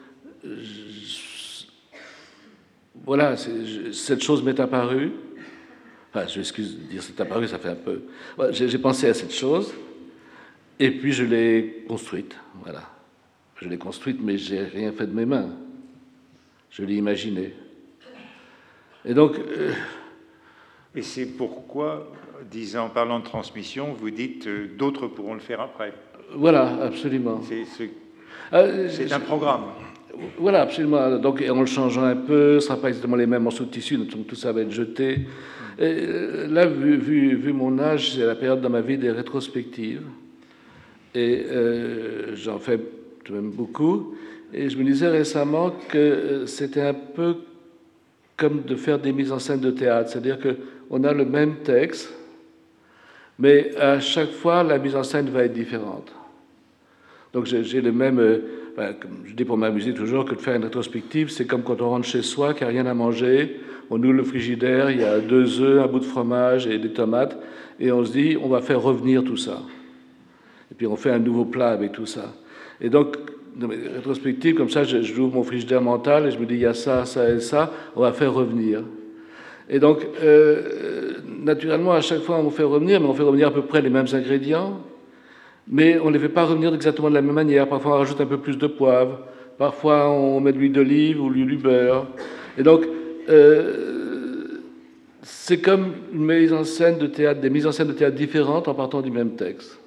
je, voilà, c'est, cette chose m'est apparue. Enfin, je m'excuse de dire c'est apparu, ça fait un peu. Voilà, j'ai, j'ai pensé à cette chose, et puis je l'ai construite. Voilà, je l'ai construite, mais j'ai rien fait de mes mains. Je l'ai imaginée. Et donc. Euh, et c'est pourquoi, disant, en parlant de transmission, vous dites euh, d'autres pourront le faire après. Voilà, absolument. C'est ce. Euh, c'est un programme. Voilà, absolument. Donc, en le changeant un peu, ce ne sera pas exactement les mêmes morceaux de tissu, donc tout ça va être jeté. Et là, vu, vu, vu mon âge, c'est la période dans ma vie des rétrospectives. Et euh, j'en fais tout de même beaucoup. Et je me disais récemment que c'était un peu comme de faire des mises en scène de théâtre. C'est-à-dire qu'on a le même texte, mais à chaque fois, la mise en scène va être différente. Donc j'ai le même, euh, ben, comme je dis pour m'amuser toujours, que de faire une rétrospective, c'est comme quand on rentre chez soi, qu'il n'y a rien à manger, on ouvre le frigidaire, il y a deux œufs, un bout de fromage et des tomates, et on se dit, on va faire revenir tout ça. Et puis on fait un nouveau plat avec tout ça. Et donc, dans mes rétrospectives, comme ça, je, je ouvre mon frigidaire mental et je me dis, il y a ça, ça et ça, on va faire revenir. Et donc, euh, naturellement, à chaque fois, on fait revenir, mais on fait revenir à peu près les mêmes ingrédients, mais on ne les fait pas revenir exactement de la même manière. Parfois, on rajoute un peu plus de poivre. Parfois, on met de l'huile d'olive ou du beurre. Et donc, euh, c'est comme une mise en scène de théâtre, des mises en scène de théâtre différentes en partant du même texte.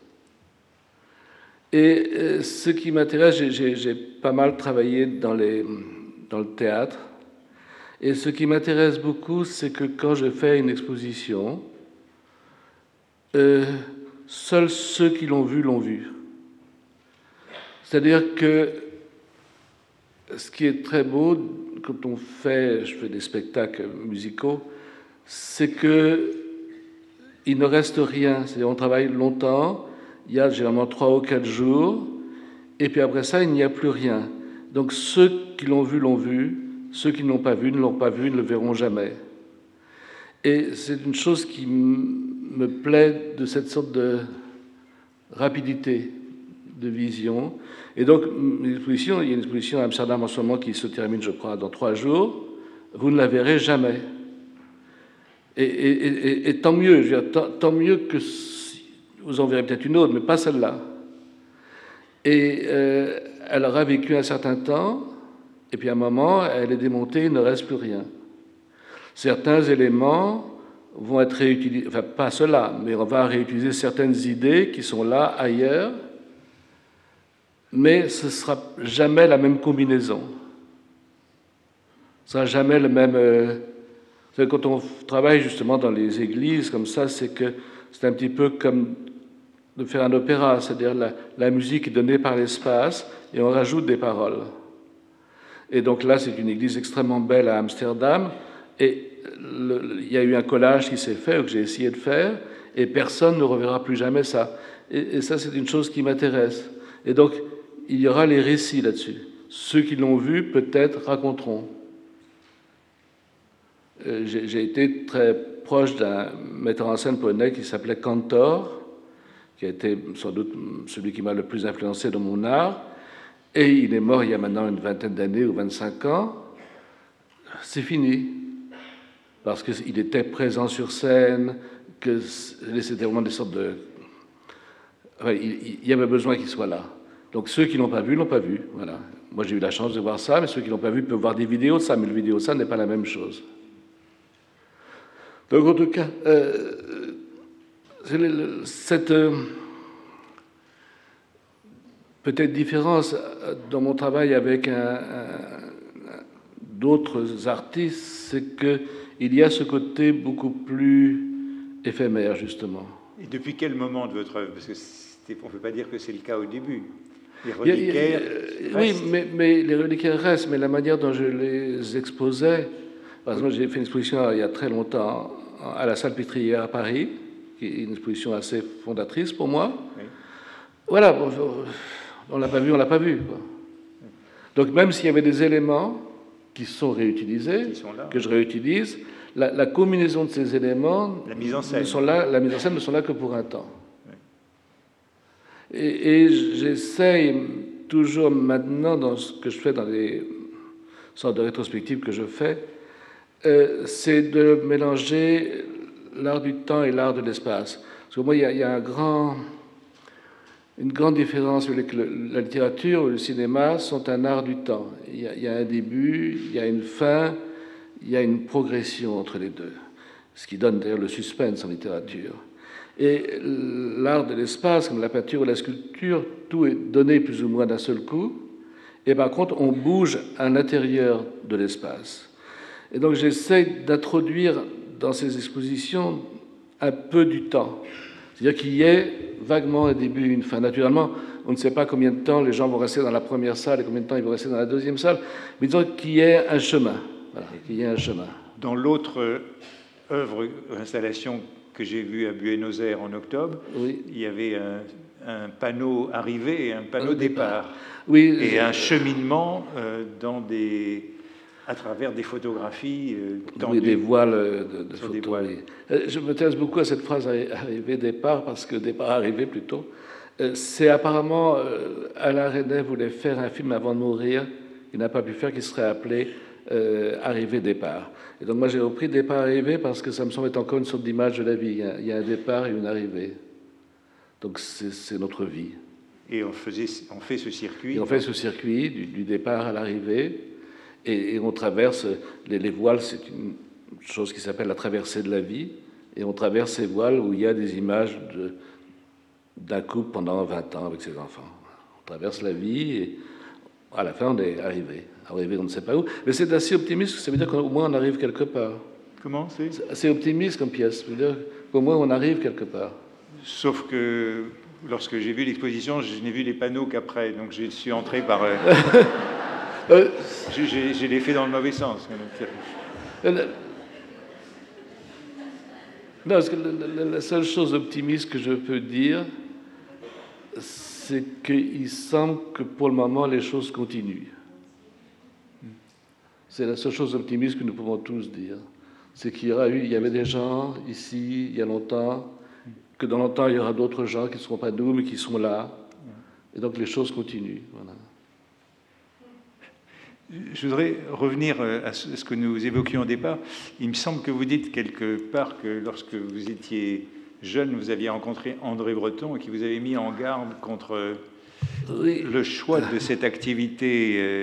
Et euh, ce qui m'intéresse, j'ai, j'ai, j'ai pas mal travaillé dans, les, dans le théâtre. Et ce qui m'intéresse beaucoup, c'est que quand je fais une exposition, euh, seuls ceux qui l'ont vu l'ont vu. C'est-à-dire que ce qui est très beau quand on fait, je fais des spectacles musicaux, c'est que il ne reste rien. C'est-à-dire on travaille longtemps, il y a généralement trois ou quatre jours, et puis après ça, il n'y a plus rien. Donc ceux qui l'ont vu l'ont vu, ceux qui ne l'ont pas vu ne l'ont pas vu, ne le verront jamais. Et c'est une chose qui me plaît de cette sorte de rapidité de vision. Et donc, une exposition, il y a une exposition à Amsterdam en ce moment qui se termine, je crois, dans trois jours. Vous ne la verrez jamais. Et, et, et, et tant mieux, je veux dire, tant, tant mieux que vous en verrez peut-être une autre, mais pas celle-là. Et euh, elle aura vécu un certain temps, et puis à un moment, elle est démontée, il ne reste plus rien. Certains éléments vont être réutilisés, enfin pas cela, mais on va réutiliser certaines idées qui sont là, ailleurs, mais ce ne sera jamais la même combinaison. Ce ne sera jamais le même... Euh, quand on travaille justement dans les églises comme ça, c'est que c'est un petit peu comme de faire un opéra, c'est-à-dire la, la musique est donnée par l'espace et on rajoute des paroles. Et donc là, c'est une église extrêmement belle à Amsterdam, et le, il y a eu un collage qui s'est fait, ou que j'ai essayé de faire, et personne ne reverra plus jamais ça. Et, et ça, c'est une chose qui m'intéresse. Et donc, il y aura les récits là-dessus. Ceux qui l'ont vu, peut-être, raconteront. Euh, j'ai, j'ai été très proche d'un metteur en scène polonais qui s'appelait Kantor, qui a été sans doute celui qui m'a le plus influencé dans mon art, et il est mort il y a maintenant une vingtaine d'années ou vingt-cinq ans. C'est fini, parce qu'il était présent sur scène, que c'était vraiment des sortes de... Enfin, il, il y avait besoin qu'il soit là. Donc ceux qui ne l'ont pas vu, l'ont pas vu. Voilà. Moi j'ai eu la chance de voir ça, mais ceux qui ne l'ont pas vu peuvent voir des vidéos de ça, mais le vidéo de ça n'est pas la même chose. Donc en tout cas, euh, cette euh, peut-être différence dans mon travail avec un, un, d'autres artistes, c'est qu'il y a ce côté beaucoup plus éphémère, justement. Et depuis quel moment de votre œuvre? Parce qu'on ne peut pas dire que c'est le cas au début. Les reliquaires il y a, il y a, oui, mais, mais les reliquaires restent, mais la manière dont je les exposais... Par exemple, j'ai fait une exposition il y a très longtemps à la Salle Pétrière à Paris, qui est une exposition assez fondatrice pour moi. Oui. Voilà, bon, on ne l'a pas vu, on ne l'a pas vu. Quoi. Donc même s'il y avait des éléments qui sont réutilisés, qui sont là, que je réutilise, la, la combinaison de ces éléments, la mise en scène, ne sont là, la mise en scène ne sont là que pour un temps. Oui. Et, et j'essaye toujours maintenant, dans ce que je fais dans les sortes de rétrospectives que je fais, euh, c'est de mélanger l'art du temps et l'art de l'espace. Parce que moi, il y a, il y a un grand... une grande différence avec le, la littérature ou le cinéma sont un art du temps. Il y, a, il y a un début, il y a une fin, il y a une progression entre les deux, ce qui donne d'ailleurs le suspense en littérature. Et l'art de l'espace, comme la peinture ou la sculpture, tout est donné plus ou moins d'un seul coup, et par contre on bouge à l'intérieur de l'espace. Et donc j'essaie d'introduire dans ces expositions un peu du temps. C'est-à-dire qu'il y ait vaguement un début et une fin. Naturellement, on ne sait pas combien de temps les gens vont rester dans la première salle et combien de temps ils vont rester dans la deuxième salle, mais disons qu'il y ait un chemin. Voilà, qu'il y ait un chemin. Dans l'autre œuvre, installation que j'ai vue à Buenos Aires en octobre, oui. Il y avait un, un panneau arrivée et un panneau un départ. départ. Oui, et un cheminement euh, dans des... à travers des photographies euh, tendues. Des voiles de, de photos. Des voiles. Oui. Je m'intéresse beaucoup à cette phrase arrivée-départ, parce que départ-arrivée plutôt. C'est apparemment, Alain Resnais voulait faire un film avant de mourir, il n'a pas pu faire, qui serait appelé euh, Arrivée-départ. Et donc moi j'ai repris départ-arrivée parce que ça me semble être encore une sorte d'image de la vie. Il y a, il y a un départ et une arrivée. Donc c'est notre vie. Et on, faisait, on fait ce circuit. Et on fait ce circuit du, du départ à l'arrivée. Et, et on traverse, les, les voiles, c'est une chose qui s'appelle la traversée de la vie, et on traverse ces voiles où il y a des images de, d'un couple pendant vingt ans avec ses enfants. On traverse la vie, et à la fin, on est arrivé. Arrivé, on ne sait pas où. Mais c'est assez optimiste, ça veut dire qu'au moins on arrive quelque part. Comment c'est ? C'est assez optimiste comme pièce, ça veut dire qu'au moins on arrive quelque part. Sauf que lorsque j'ai vu l'exposition, je n'ai vu les panneaux qu'après, donc je suis entré par... Euh... Euh, j'ai, j'ai l'ai fait dans le mauvais sens. Euh, non, parce que la, la seule chose optimiste que je peux dire, c'est qu'il semble que pour le moment, les choses continuent. C'est la seule chose optimiste que nous pouvons tous dire. C'est qu'il y aura eu, il y avait des gens ici, il y a longtemps, que dans longtemps, il y aura d'autres gens qui ne seront pas nous, mais qui sont là. Et donc, les choses continuent. Voilà. Je voudrais revenir à ce que nous évoquions au départ. Il me semble que vous dites quelque part que lorsque vous étiez jeune, vous aviez rencontré André Breton et qui vous avait mis en garde contre oui. le choix de cette activité euh,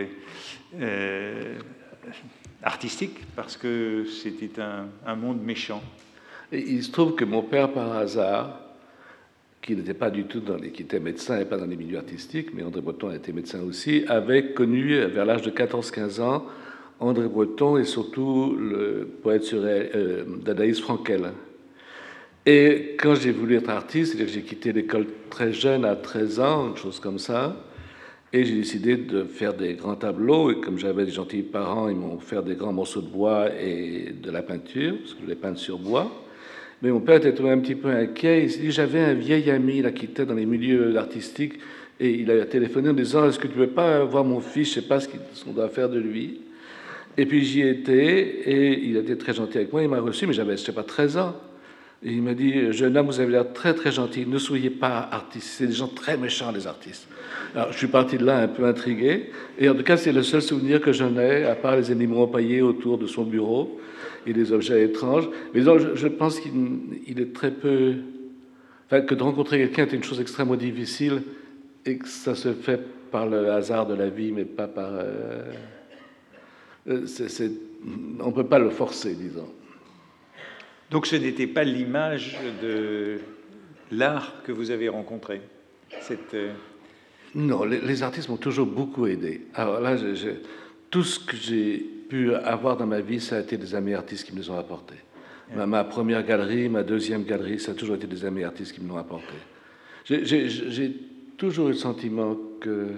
euh, artistique parce que c'était un, un monde méchant. Et il se trouve que mon père, par hasard, qui n'était pas du tout dans les, qui était médecin et pas dans les milieux artistiques, mais André Breton était médecin aussi, avait connu vers l'âge de quatorze quinze ans André Breton et surtout le poète surréaliste euh, dadaïste Frankel. Et quand j'ai voulu être artiste, c'est-à-dire que j'ai quitté l'école très jeune, à treize ans, une chose comme ça, et j'ai décidé de faire des grands tableaux, et comme j'avais des gentils parents, ils m'ont fait des grands morceaux de bois et de la peinture, parce que je voulais peindre sur bois. Mais mon père était un petit peu inquiet. Il s'est dit, j'avais un vieil ami là, qui était dans les milieux artistiques, et il a téléphoné en disant, est-ce que tu ne veux pas voir mon fils, je ne sais pas ce qu'on doit faire de lui. Et puis j'y étais, et il a été très gentil avec moi, il m'a reçu, mais j'avais, je ne sais pas, treize ans. Et il m'a dit, jeune homme, vous avez l'air très très gentil, ne soyez pas artiste, c'est des gens très méchants les artistes. Alors je suis parti de là un peu intrigué, et en tout cas c'est le seul souvenir que j'en ai, à part les animaux empaillés autour de son bureau, et des objets étranges. Mais donc, je, je pense qu'il il est très peu... Enfin, que de rencontrer quelqu'un est une chose extrêmement difficile et que ça se fait par le hasard de la vie, mais pas par... Euh, c'est, c'est, on ne peut pas le forcer, disons. Donc ce n'était pas l'image de l'art que vous avez rencontré cette... Non, les, les artistes m'ont toujours beaucoup aidé. Alors là, je, je, tout ce que j'ai pu avoir dans ma vie, ça a été des amis artistes qui me les ont apportés. Ma, ma première galerie, ma deuxième galerie, ça a toujours été des amis artistes qui me l'ont apporté. J'ai, j'ai, j'ai toujours eu le sentiment que...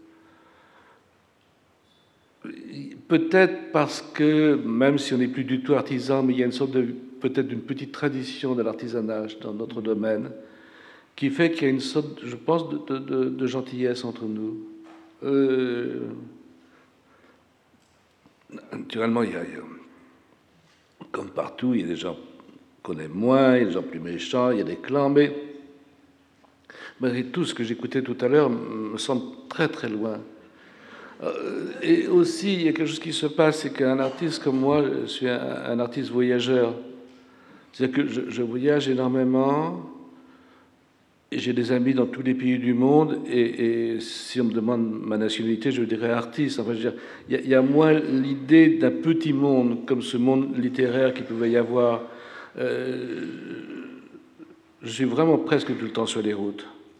Peut-être parce que, même si on n'est plus du tout artisan, mais il y a une sorte de... peut-être d'une petite tradition de l'artisanage dans notre domaine, qui fait qu'il y a une sorte, je pense, de, de, de gentillesse entre nous. Euh, naturellement, il y, a, il y a, comme partout, il y a des gens qu'on aime moins, il y a des gens plus méchants, il y a des clans, mais malgré tout, ce que j'écoutais tout à l'heure me semble très très loin. Euh, et aussi, il y a quelque chose qui se passe, c'est qu'un artiste comme moi, je suis un, un artiste voyageur. C'est-à-dire que je, je voyage énormément, et j'ai des amis dans tous les pays du monde, et, et si on me demande ma nationalité, je dirais artiste. Enfin, je veux dire, il y a, il y a moins l'idée d'un petit monde, comme ce monde littéraire qu'il pouvait y avoir. Euh, je suis vraiment presque tout le temps sur les routes.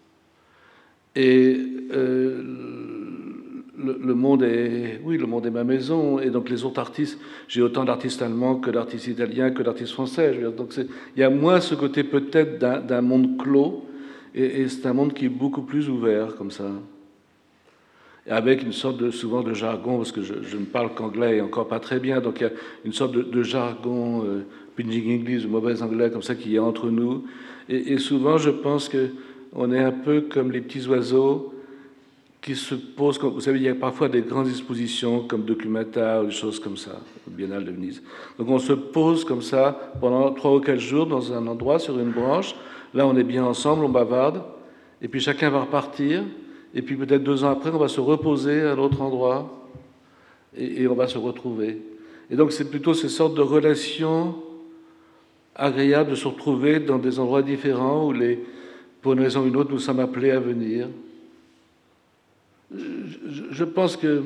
Et euh, le, le monde est, oui, le monde est ma maison, et donc les autres artistes, j'ai autant d'artistes allemands que d'artistes italiens, que d'artistes français. Je veux dire, donc c'est, il y a moins ce côté peut-être d'un, d'un monde clos, et, et c'est un monde qui est beaucoup plus ouvert, comme ça. Et avec une sorte de, souvent de jargon, parce que je, je ne parle qu'anglais et encore pas très bien, donc il y a une sorte de, de jargon, euh, pidgin English, mauvais anglais, comme ça, qui est entre nous. Et, et souvent, je pense qu'on est un peu comme les petits oiseaux qui se posent. Vous savez, il y a parfois des grandes expositions comme Documenta ou des choses comme ça, au Biennale de Venise. Donc on se pose comme ça pendant trois ou quatre jours dans un endroit, sur une branche. Là, on est bien ensemble, on bavarde, et puis chacun va repartir. Et puis peut-être deux ans après, on va se reposer à un autre endroit et, et on va se retrouver. Et donc c'est plutôt ces sortes de relations agréables de se retrouver dans des endroits différents où, les, pour une raison ou une autre, nous sommes appelés à venir. Je, je, je pense que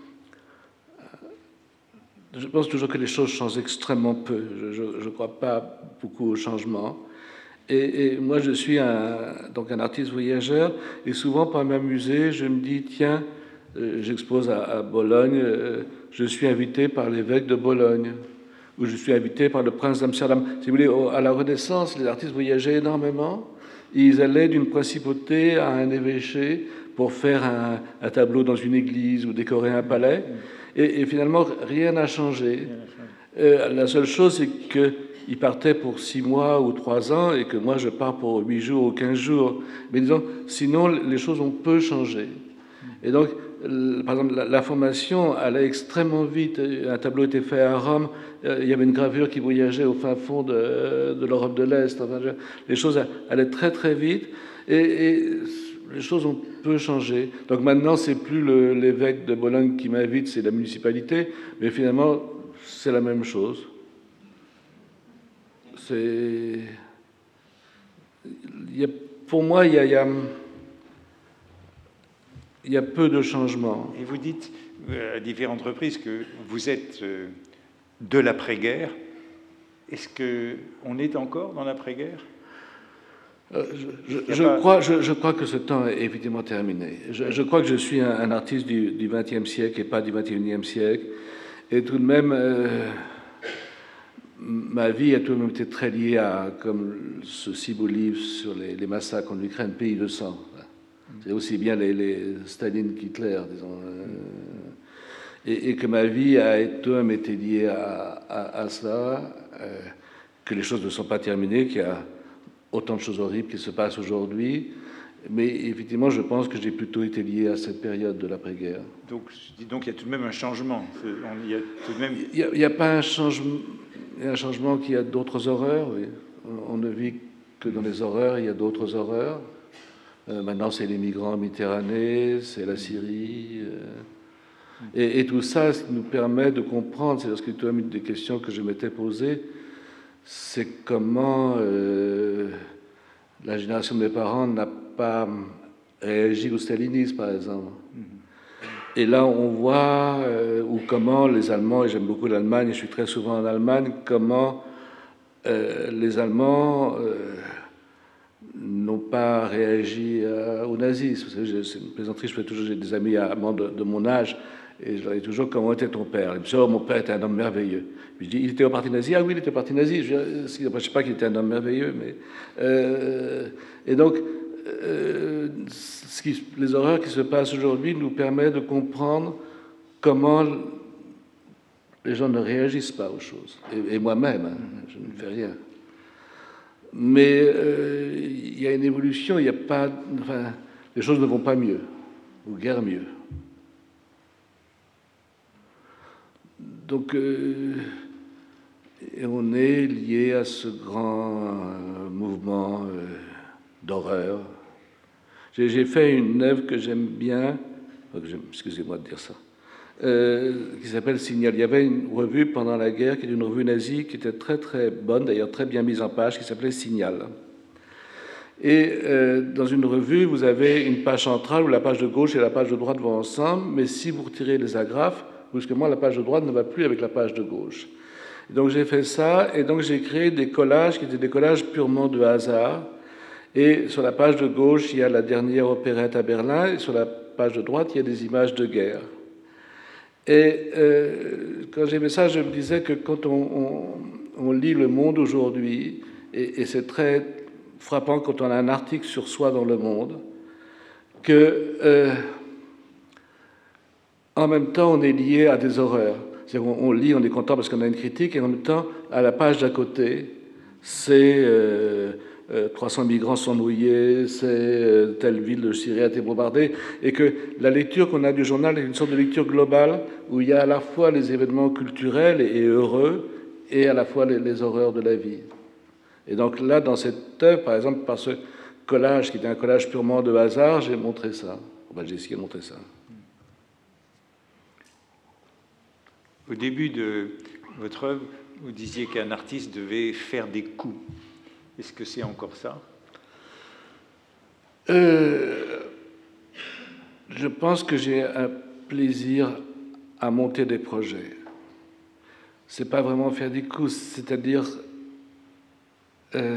je pense toujours que les choses changent extrêmement peu. Je ne crois pas beaucoup au changement. Et, et moi, je suis un, donc un artiste voyageur, et souvent, pour m'amuser, je me dis, tiens, euh, j'expose à, à Bologne, euh, je suis invité par l'évêque de Bologne, ou je suis invité par le prince d'Amsterdam. Si vous voulez, au, à la Renaissance, les artistes voyageaient énormément, et ils allaient d'une principauté à un évêché pour faire un, un tableau dans une église ou décorer un palais, et, et finalement, rien n'a changé. Euh, la seule chose, c'est que il partait pour six mois ou trois ans et que moi je pars pour huit jours ou quinze jours. Mais disons, sinon les choses ont peu changé. Et donc, par exemple, la, la formation allait extrêmement vite. Un tableau était fait à Rome, il y avait une gravure qui voyageait au fin fond de, de l'Europe de l'Est. Enfin, les choses allaient très très vite et, et les choses ont peu changé. Donc maintenant, c'est plus le, l'évêque de Bologne qui m'invite, c'est la municipalité, mais finalement, c'est la même chose. C'est... Il y a, pour moi, il y a, il, y a, il y a peu de changements. Et vous dites à différentes reprises que vous êtes de l'après-guerre est-ce qu'on est encore dans l'après-guerre? Euh, je, je, je, pas... crois, je, je crois que ce temps est évidemment terminé. Je, je crois que je suis un, un artiste du vingtième siècle et pas du vingt et unième siècle. Et tout de même, euh, ma vie a tout de même été très liée à, comme ce si beau livre sur les, les massacres en Ukraine, Pays de sang. C'est aussi bien les, les Staline qu'Hitler, disons. Euh, et, et que ma vie a tout de même été liée à, à, à ça, euh, que les choses ne sont pas terminées, qu'il y a autant de choses horribles qui se passent aujourd'hui. Mais effectivement, je pense que j'ai plutôt été lié à cette période de l'après-guerre. Donc, donc il y a tout de même un changement. Il y a tout de même... Il n'y a, a pas un changement, il y a un changement qu'il y a d'autres horreurs. Oui. On ne vit que dans les horreurs, il y a d'autres horreurs. Euh, maintenant, c'est les migrants en Méditerranée, c'est la Syrie. Euh, et, et tout ça, ce qui nous permet de comprendre, c'est parce que tu as mis des questions que je m'étais posées, c'est comment euh, la génération de mes parents n'a pas réagi au stalinisme, par exemple. Et là, on voit, euh, ou comment les Allemands, et j'aime beaucoup l'Allemagne, et je suis très souvent en Allemagne, comment euh, les Allemands euh, n'ont pas réagi euh, au nazisme. Vous savez, c'est une plaisanterie, je fais toujours, j'ai des amis allemands de, de mon âge, et je leur dis toujours, comment était ton père? Ils me disent, oh, mon père était un homme merveilleux. Puis je dis, il était au parti nazi? Ah oui, il était au parti nazi. Je ne sais pas qu'il était un homme merveilleux, mais... Euh, et donc, euh, ce qui, les horreurs qui se passent aujourd'hui nous permettent de comprendre comment les gens ne réagissent pas aux choses. Et, et moi-même, hein, je ne fais rien. Mais euh, il y a une évolution, il n'y a pas... Enfin, les choses ne vont pas mieux, ou guère mieux. Donc, euh, on est lié à ce grand euh, mouvement euh, d'horreur. J'ai, j'ai fait une œuvre que j'aime bien, enfin, que j'aime, excusez-moi de dire ça, euh, qui s'appelle Signal. Il y avait une revue pendant la guerre, qui est une revue nazie, qui était très très bonne, d'ailleurs très bien mise en page, qui s'appelait Signal. Et euh, dans une revue, vous avez une page centrale où la page de gauche et la page de droite vont ensemble, mais si vous retirez les agrafes, brusquement, la page de droite ne va plus avec la page de gauche. Et donc j'ai fait ça, et donc j'ai créé des collages qui étaient des collages purement de hasard. Et sur la page de gauche, il y a la dernière opérette à Berlin, et sur la page de droite, il y a des images de guerre. Et euh, quand j'ai fait ça, je me disais que quand on, on, on lit Le Monde aujourd'hui, et, et c'est très frappant quand on a un article sur soi dans Le Monde, que... Euh, en même temps, on est lié à des horreurs. C'est-à-dire on, on lit, on est content parce qu'on a une critique, et en même temps, à la page d'à côté, c'est euh, euh, trois cents migrants sont mouillés, c'est euh, telle ville de Syrie a été bombardée, et que la lecture qu'on a du journal est une sorte de lecture globale où il y a à la fois les événements culturels et, et heureux, et à la fois les, les horreurs de la vie. Et donc là, dans cette œuvre, par exemple, par ce collage qui était un collage purement de hasard, j'ai montré ça. Enfin, j'ai essayé de montrer ça. Au début de votre œuvre, vous disiez qu'un artiste devait faire des coups. Est-ce que c'est encore ça? euh, Je pense que j'ai un plaisir à monter des projets. C'est pas vraiment faire des coups, c'est-à-dire euh,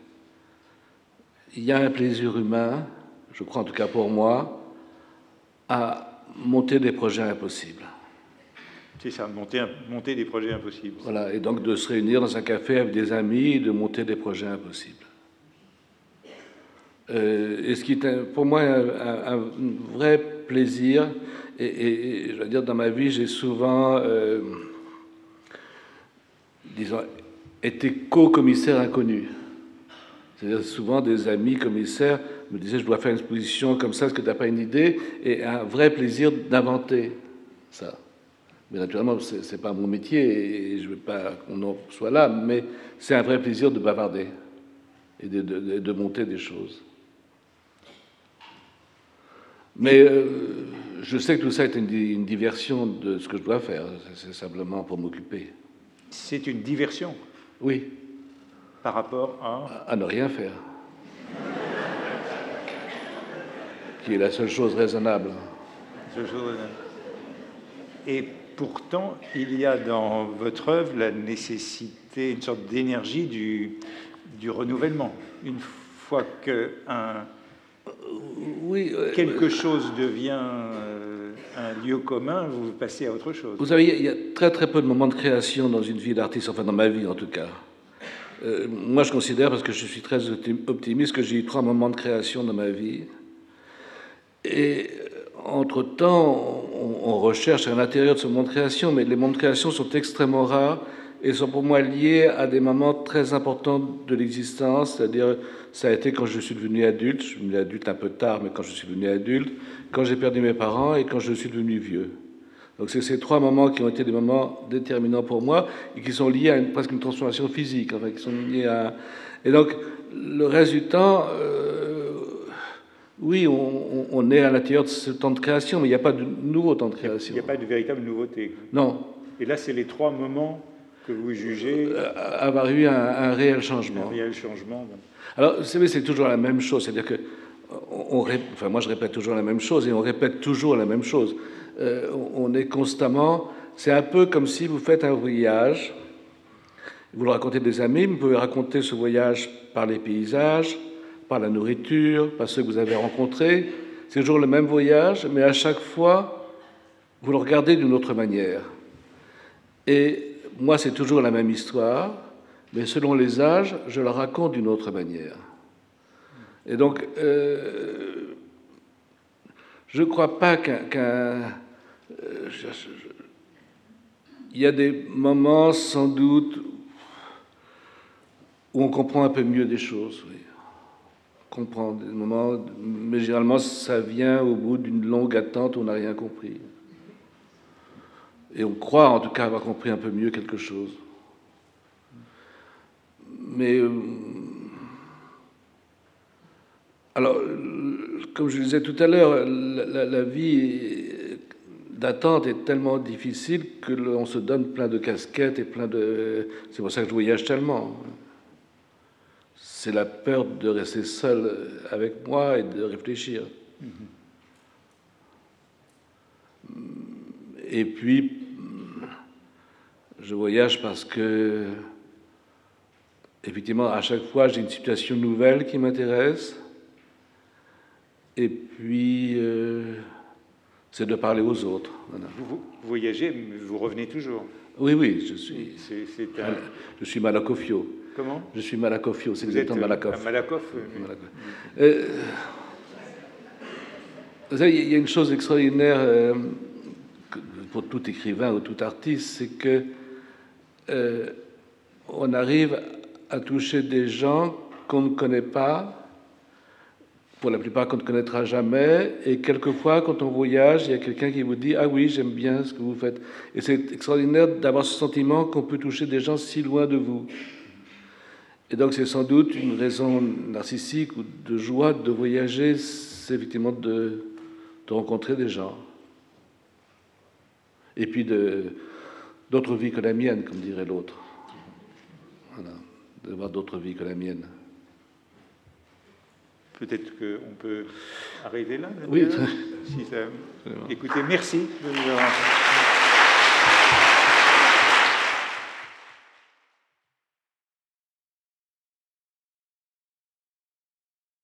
il y a un plaisir humain, je crois en tout cas pour moi, à monter des projets impossibles. C'est ça, monter, monter des projets impossibles. Voilà, et donc de se réunir dans un café avec des amis et de monter des projets impossibles. Euh, et ce qui est un, pour moi un, un, un vrai plaisir, et, et, et je veux dire, dans ma vie, j'ai souvent, euh, disons, été co-commissaire inconnu. C'est-à-dire souvent des amis commissaires me disaient, je dois faire une exposition comme ça, est-ce que tu n'as pas une idée? Et un vrai plaisir d'inventer ça. Mais naturellement, ce n'est pas mon métier et je ne veux pas qu'on en soit là, mais c'est un vrai plaisir de bavarder et de, de, de monter des choses. Mais euh, je sais que tout ça est une, une diversion de ce que je dois faire, c'est simplement pour m'occuper. C'est une diversion? Oui. Par rapport à... À, à ne rien faire. Qui est la seule chose raisonnable. La seule chose raisonnable. Et pourtant, il y a dans votre œuvre la nécessité, une sorte d'énergie du, du renouvellement. Une fois que un, oui, euh, quelque chose devient euh, un lieu commun, vous passez à autre chose. Vous savez, il y a très très peu de moments de création dans une vie d'artiste, enfin dans ma vie en tout cas. Euh, moi, je considère, parce que je suis très optimiste, que j'ai eu trois moments de création dans ma vie. Et entre-temps, on, on recherche à l'intérieur de ce moment de création, mais les moments de création sont extrêmement rares et sont pour moi liés à des moments très importants de l'existence. C'est-à-dire, ça a été quand je suis devenu adulte, je suis devenu adulte un peu tard, mais quand je suis devenu adulte, quand j'ai perdu mes parents et quand je suis devenu vieux. Donc c'est ces trois moments qui ont été des moments déterminants pour moi et qui sont liés à une, presque une transformation physique, enfin, qui sont liés à... Et donc, le reste du temps, euh, oui, on, on est à l'intérieur de ce temps de création, mais il n'y a pas de nouveau temps de création. Il n'y a pas de véritable nouveauté. Non. Et là, c'est les trois moments que vous jugez... Euh, avoir eu un, un réel changement. Un réel changement. Alors, vous savez, c'est toujours la même chose, c'est-à-dire que... On, on, enfin, moi, je répète toujours la même chose, et on répète toujours la même chose. Euh, on est constamment... C'est un peu comme si vous faites un voyage, vous le racontez des amis, vous pouvez raconter ce voyage par les paysages, par la nourriture, par ceux que vous avez rencontrés. C'est toujours le même voyage, mais à chaque fois, vous le regardez d'une autre manière. Et moi, c'est toujours la même histoire, mais selon les âges, je la raconte d'une autre manière. Et donc, euh, je ne crois pas qu'un... qu'un euh, je, je, il y a des moments, sans doute, où on comprend un peu mieux des choses. Oui. On comprend des moments, mais généralement, ça vient au bout d'une longue attente où on n'a rien compris. Et on croit, en tout cas, avoir compris un peu mieux quelque chose. Mais... Euh, alors, comme je le disais tout à l'heure, la, la, la vie d'attente est tellement difficile que l'on se donne plein de casquettes et plein de... C'est pour ça que je voyage tellement. C'est la peur de rester seul avec moi et de réfléchir. Mm-hmm. Et puis, je voyage parce que, effectivement, à chaque fois, j'ai une situation nouvelle qui m'intéresse. Et puis, euh, c'est de parler aux autres. Voilà. Vous, vous voyagez, mais vous revenez toujours. Oui, oui, je suis. C'est, c'est un... Je suis Malakofio. Comment? Je suis Malakofio, c'est exactement Malakoff. Malakoff. Malakoff. Euh, vous savez, il y a une chose extraordinaire euh, pour tout écrivain ou tout artiste, c'est que euh, on arrive à toucher des gens qu'on ne connaît pas. Pour la plupart, qu'on ne connaîtra jamais. Et quelquefois, quand on voyage, il y a quelqu'un qui vous dit « Ah oui, j'aime bien ce que vous faites ». Et c'est extraordinaire d'avoir ce sentiment qu'on peut toucher des gens si loin de vous. Et donc, c'est sans doute une raison narcissique ou de joie de voyager, c'est effectivement de, de rencontrer des gens. Et puis de, d'autres vies que la mienne, comme dirait l'autre. Voilà, d'avoir d'autres vies que la mienne. Peut-être qu'on peut arriver là. Oui. Si ça... Écoutez, merci de nous avoir...